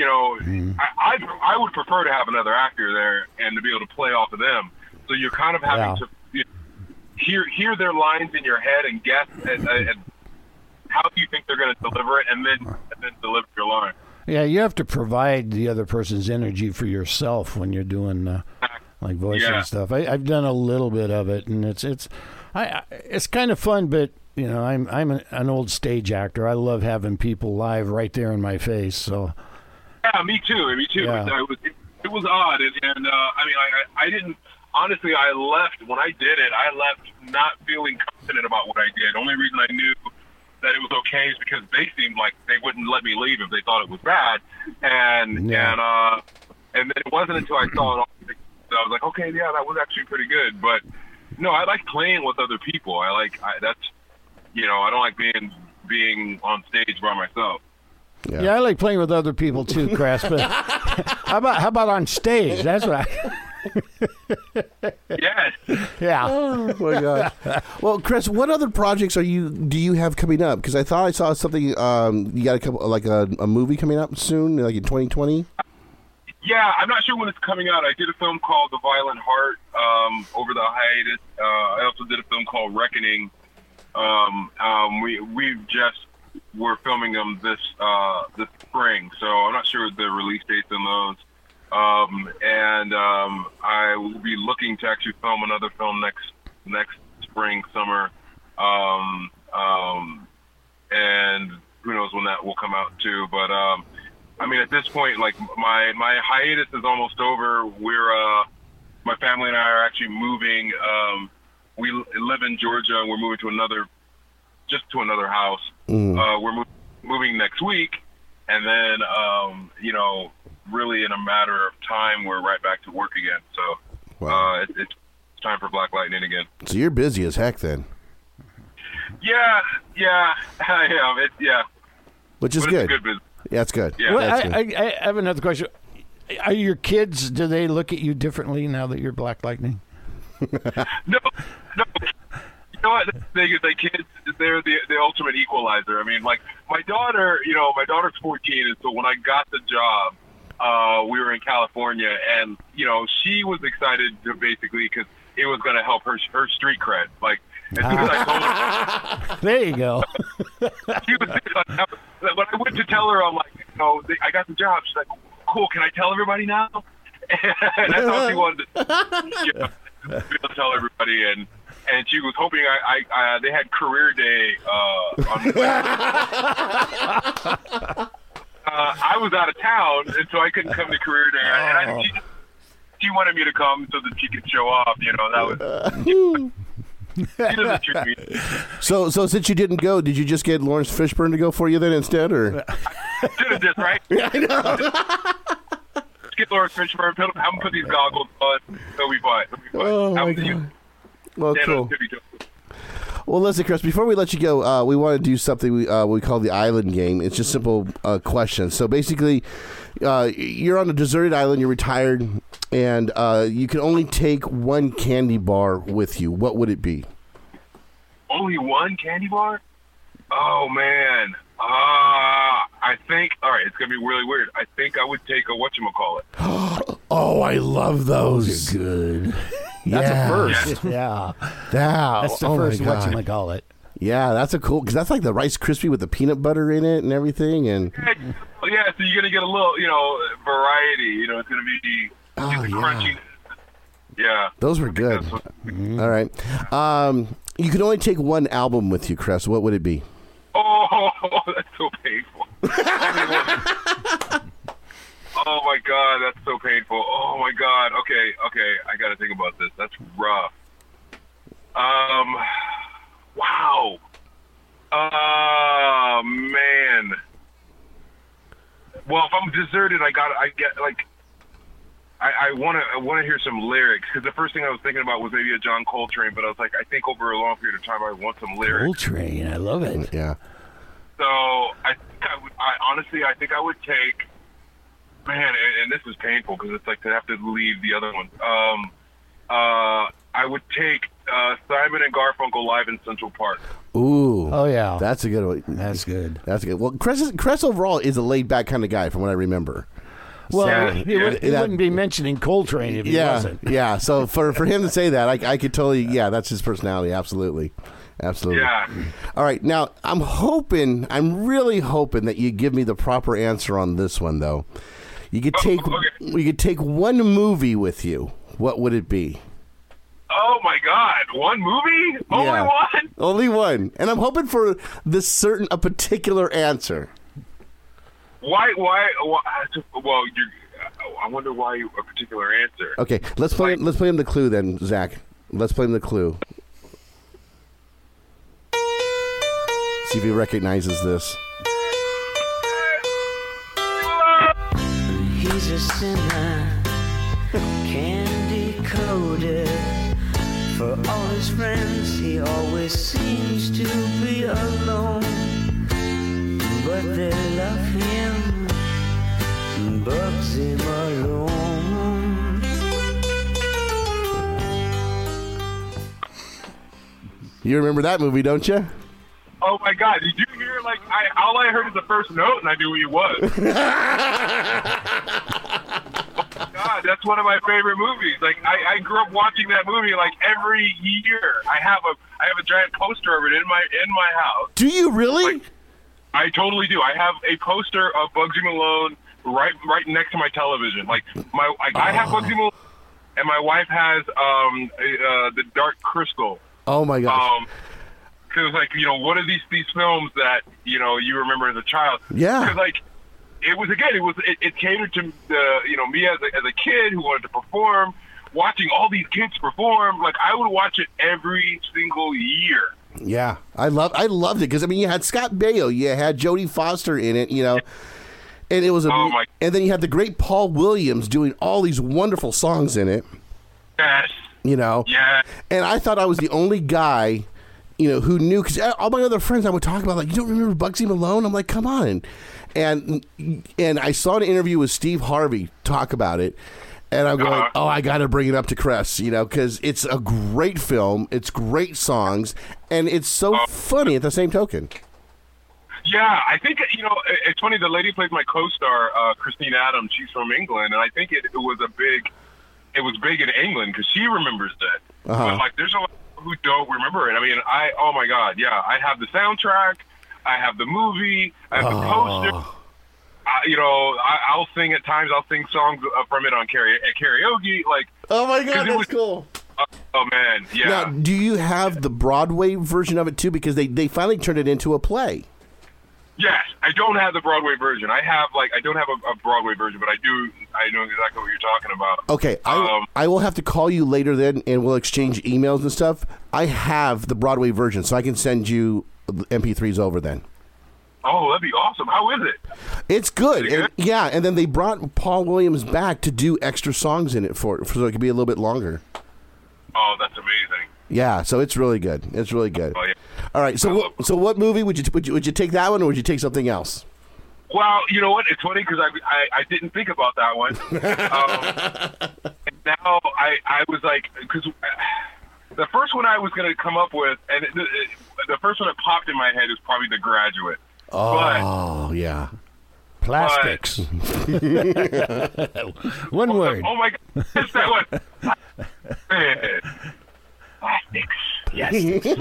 I would prefer to have another actor there and to be able to play off of them. So you're kind of having to hear their lines in your head and guess and how do you think they're going to deliver it, and then deliver your line. Yeah, you have to provide the other person's energy for yourself when you're doing like voice Yeah. and stuff. I've done a little bit of it, and it's kind of fun. But you know, I'm an old stage actor. I love having people live right there in my face. So Yeah, me too. Yeah. It was odd, and I mean, I didn't. Honestly, I left when I did it. I left not feeling confident about what I did. Only reason I knew that it was okay is because they seemed like they wouldn't let me leave if they thought it was bad, and then it wasn't until I saw it all that I was like, okay, yeah, that was actually pretty good. But no, I like playing with other people. That's, you know, I don't like being on stage by myself. yeah, I like playing with other people too, Chris. But how about on stage? That's what Yes. Yeah. Oh my gosh. Well, Chris, what other projects do you have coming up? Because I thought I saw something. You got a couple, like a movie coming up soon, like in 2020. Yeah, I'm not sure when it's coming out. I did a film called The Violent Heart over the hiatus. I also did a film called Reckoning. We're filming them this spring, so I'm not sure the release dates on those. I will be looking to actually film another film next spring, summer. And who knows when that will come out too. But I mean, at this point, like my hiatus is almost over. My family and I are actually moving. We live in Georgia, and we're moving to another house. We're moving next week, and then you know, really in a matter of time, we're right back to work again. So it's time for Black Lightning again. So you're busy as heck then. Yeah, I am. Which is But good. It's good business. Yeah, it's good. Yeah. Well, That's good. I have another question. Are your kids? Do they look at you differently now that you're Black Lightning? No. You know what? They kids, they're the ultimate equalizer. I mean, like my daughter's 14, and so when I got the job, we were in California, and you know, she was excited to basically because it was going to help her street cred. Like as soon as I told her, There you go. she was when I went to tell her, I'm like, you know, I got the job. She's like, cool. Can I tell everybody now? And I thought she wanted to tell everybody, and she was hoping they had career day on I was out of town, and so I couldn't come to career day. And she wanted me to come so that she could show off. You know, that was. She doesn't treat me. So since you didn't go, did you just get Lawrence Fishburne to go for you then instead, or? Should have just, right? Yeah, I know. Let's get Lawrence Fishburne. Have him put these goggles on. They'll be fine. Oh my God. Well, cool. Well, listen, Chris, before we let you go, we want to do something we call the island game. It's just simple questions. So basically, you're on a deserted island, you're retired, and you can only take one candy bar with you. What would it be? Only one candy bar? Oh, man. I think, all right, it's going to be really weird. I think I would take a whatchamacallit. Oh, I love those. Good. That's a first. Yeah. That's the first whatchamacallit. Yeah, that's a cool, because that's like the Rice Krispie with the peanut butter in it and everything. And yeah, so you're going to get a little, you know, variety. You know, it's going to be crunchy. Yeah. Those were good. All right. You can only take one album with you, Chris. What would it be? Oh, that's so painful. Oh my God, that's so painful. Oh my God. Okay, I got to think about this. That's rough. Wow. Man. Well, if I'm deserted, I want to hear some lyrics, because the first thing I was thinking about was maybe a John Coltrane, but I was like, I think over a long period of time I want some lyrics. Coltrane, I love it. Yeah. So I think I would take, man, and this is painful because it's like to have to leave the other one. I would take Simon and Garfunkel live in Central Park. Ooh. Oh, yeah. That's a good one. That's good. That's good. Well, Chris overall is a laid-back kind of guy, from what I remember. Well, he wouldn't be mentioning Coltrane if he wasn't. Yeah, so for him to say that, I could totally, that's his personality, absolutely. Yeah. All right, now, I'm really hoping that you give me the proper answer on this one, though. You could take one movie with you. what would it be? Oh my God! One movie? Only Yeah. one? Only one. And I'm hoping for a particular answer. Why? Well, I wonder why a particular answer. Okay, let's play him the clue then, Zach. Let's play him the clue. See if he recognizes this. He's a sinner, candy-coated. For all his friends, he always seems to be alone. But they love him, bugs him alone. You remember that movie, don't you? Oh my God! Did you hear? Like, all I heard is the first note, and I knew who he was. God, that's one of my favorite movies. Like, I grew up watching that movie like every year. I have a giant poster of it in my house. Do you really? Like, I totally do. I have a poster of Bugsy Malone right next to my television. Like, I have Bugsy Malone, and my wife has the Dark Crystal. Oh my gosh. Because, like, what are these films that, you remember as a child? Yeah. Because, like, it catered to, me as a kid who wanted to perform, watching all these kids perform. Like, I would watch it every single year. Yeah. I loved it because, you had Scott Baio, you had Jodie Foster in it, and it was and then you had the great Paul Williams doing all these wonderful songs in it. Yes. Yeah. And I thought I was the only guy who knew, because all my other friends I would talk about, like, you don't remember Bugsy Malone? I'm like, come on. And I saw an interview with Steve Harvey talk about it, and I'm going, I got to bring it up to Cress, because it's a great film, it's great songs, and it's so funny at the same token. Yeah, I think, it's funny, the lady who plays my co-star, Christine Adams, she's from England, and I think it was big in England, because she remembers that. But, like, there's a lot who don't remember it. Oh my God, yeah. I have the soundtrack, I have the movie, I have the poster. I'll sing at times. I'll sing songs from it on karaoke. Like, oh my God, that's cool. Oh man, yeah. Now, do you have the Broadway version of it too? Because they finally turned it into a play. Yes, I don't have the Broadway version. I don't have a Broadway version, but I know exactly what you're talking about. Okay, I will have to call you later then, and we'll exchange emails and stuff. I have the Broadway version, so I can send you the MP3s over then. Oh, that'd be awesome. How is it? It's good. And then they brought Paul Williams back to do extra songs in it so it could be a little bit longer. Oh, that's amazing. Yeah, so it's really good. It's really good. Oh, yeah. All right, so what movie would you take that one, or would you take something else? Well, you know what? It's funny because I didn't think about that one. Now I was like, because the first one I was going to come up with, and the first one that popped in my head is probably The Graduate. Oh, yeah. Plastics. One word. Oh my God, it's that one. Plastics. Yes.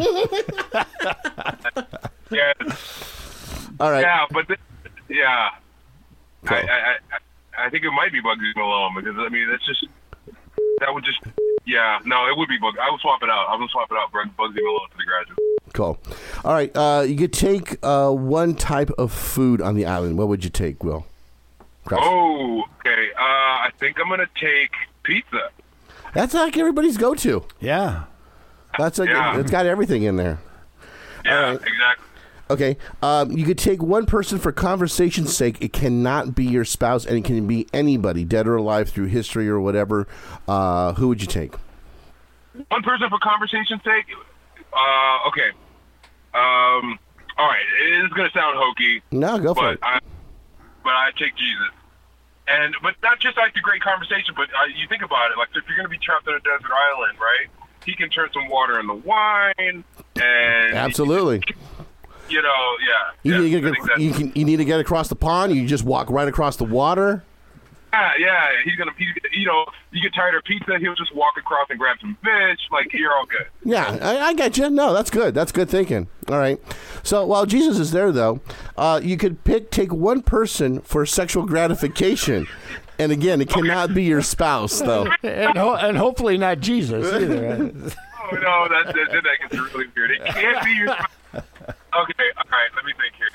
Yes. All right. Yeah, but yeah. Cool. I think it might be Bugsy Malone because that would just no, it would be Bugsy. I would swap it out. I would swap it out for Bugsy Malone for The Graduate. Cool. All right. You could take one type of food on the island. What would you take, Will? Krause. Oh, okay. I think I'm gonna take pizza. That's like everybody's go-to. Yeah. It's got everything in there. Yeah, exactly. Okay. You could take one person for conversation's sake. It cannot be your spouse, and it can be anybody, dead or alive, through history or whatever. Who would you take? One person for conversation's sake? Okay. All right. It is going to sound hokey. No, go for it. But I take Jesus. But not just like the great conversation, but you think about it. Like, if you're going to be trapped on a desert island, right? He can turn some water into wine. And absolutely. Yeah. You need to get across the pond. You just walk right across the water. Yeah. You get tired of pizza, he'll just walk across and grab some fish. Like, you're all good. Yeah, I get you. No, that's good. That's good thinking. All right. So while Jesus is there, though, you could take one person for sexual gratification. And again, it cannot be your spouse, though. and hopefully not Jesus either. Oh, no, that gets really weird. It can't be your... Okay, all right, let me think here.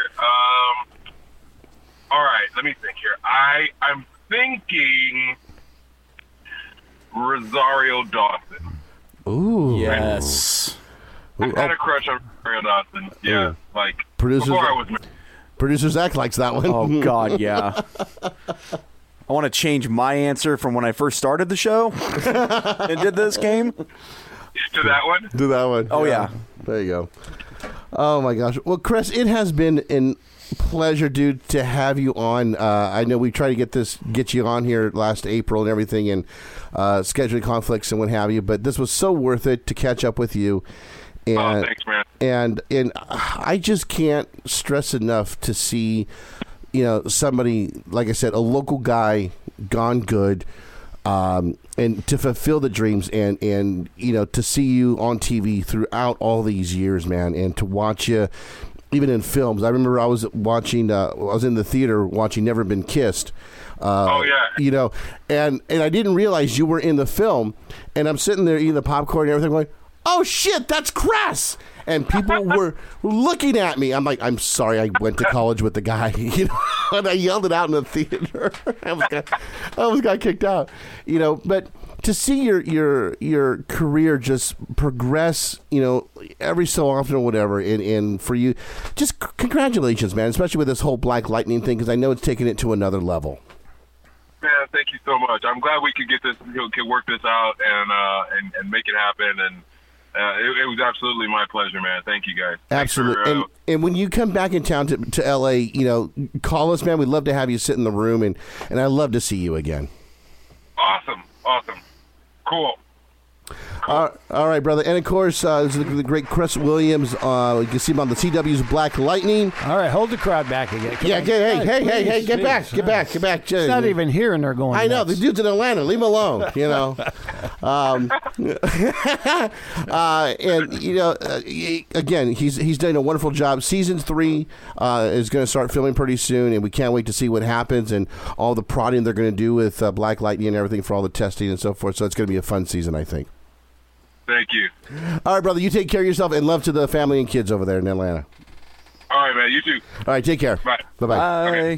I'm thinking Rosario Dawson. Ooh. Yes. I had a crush on Rosario Dawson. Yeah, like, Producers, before I was married. Producer Zach likes that one. Oh, God, yeah. I want to change my answer from when I first started the show and did this game. To that one? Do that one. Oh, yeah. There you go. Oh, my gosh. Well, Chris, it has been a pleasure, dude, to have you on. I know we tried to get you on here last April and everything, and scheduling conflicts and what have you, but this was so worth it to catch up with you. And, thanks, man. And I just can't stress enough to see, somebody, like I said, a local guy gone good, and to fulfill the dreams and to see you on TV throughout all these years, man, and to watch you even in films. I remember I was watching, I was in the theater watching Never Been Kissed. Oh, yeah. And I didn't realize you were in the film, and I'm sitting there eating the popcorn and everything going, oh, shit, that's Cress. And people were looking at me. I'm like, I'm sorry, I went to college with the guy, and I yelled it out in the theater. I almost got kicked out, but to see your career just progress, every so often or whatever, and for you, just congratulations, man, especially with this whole Black Lightning thing, because I know it's taking it to another level. Man, thank you so much. I'm glad we could get this, could work this out and make it happen. And it was absolutely my pleasure, man. Thank you, guys. Absolutely. And when you come back in town to L.A., call us, man. We'd love to have you sit in the room, and I'd love to see you again. Awesome. Cool. All right, brother. And, of course, this is the great Chris Williams. You can see him on the CW's Black Lightning. All right, hold the crowd back again. Hey, get back. It's not even here, and they're going I know. nuts. The dude's in Atlanta. Leave him alone, again, he's done a wonderful job. Season 3 is going to start filming pretty soon, and we can't wait to see what happens and all the prodding they're going to do with Black Lightning and everything for all the testing and so forth. So it's going to be a fun season, I think. Thank you. All right, brother. You take care of yourself, and love to the family and kids over there in Atlanta. All right, man. You too. All right, take care. Bye. Bye-bye. Bye. Okay.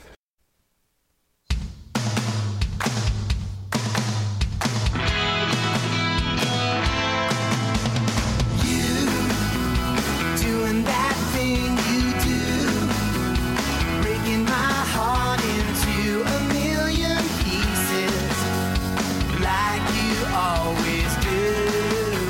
Doing that thing you do, breaking my heart into a million pieces, like you always do.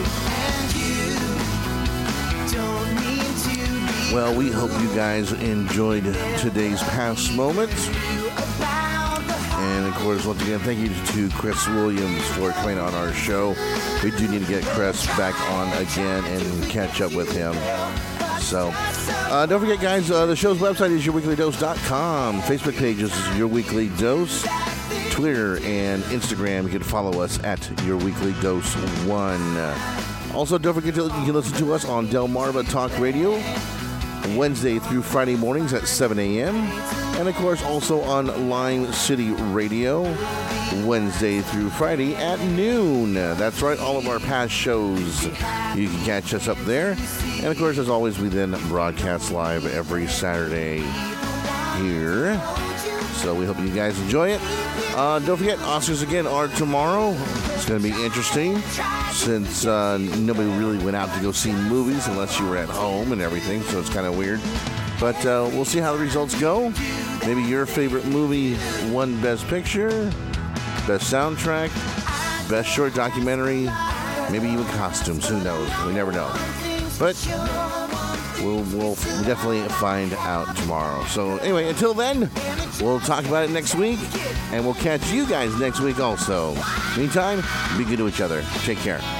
And you don't mean to be. Well, we hope you guys enjoyed today's past moments. And, of course, once again, thank you to Chris Williams for coming on our show. We do need to get Chris back on again and catch up with him. So, don't forget, guys, the show's website is yourweeklydose.com. Facebook page is Your Weekly Dose. Twitter and Instagram, you can follow us at Your Weekly Dose 1. Also, don't forget you can listen to us on Delmarva Talk Radio Wednesday through Friday mornings at 7 a.m. And, of course, also on Lime City Radio Wednesday through Friday at noon. That's right, all of our past shows, you can catch us up there. And, of course, as always, we then broadcast live every Saturday here. So we hope you guys enjoy it. Don't forget, Oscars again are tomorrow. It's going to be interesting since nobody really went out to go see movies unless you were at home and everything, so it's kind of weird. But we'll see how the results go. Maybe your favorite movie won Best Picture, Best Soundtrack, Best Short Documentary, maybe even costumes. Who knows? We never know. But we'll definitely find out tomorrow. So anyway, until then, we'll talk about it next week, and we'll catch you guys next week also. Meantime, be good to each other. Take care.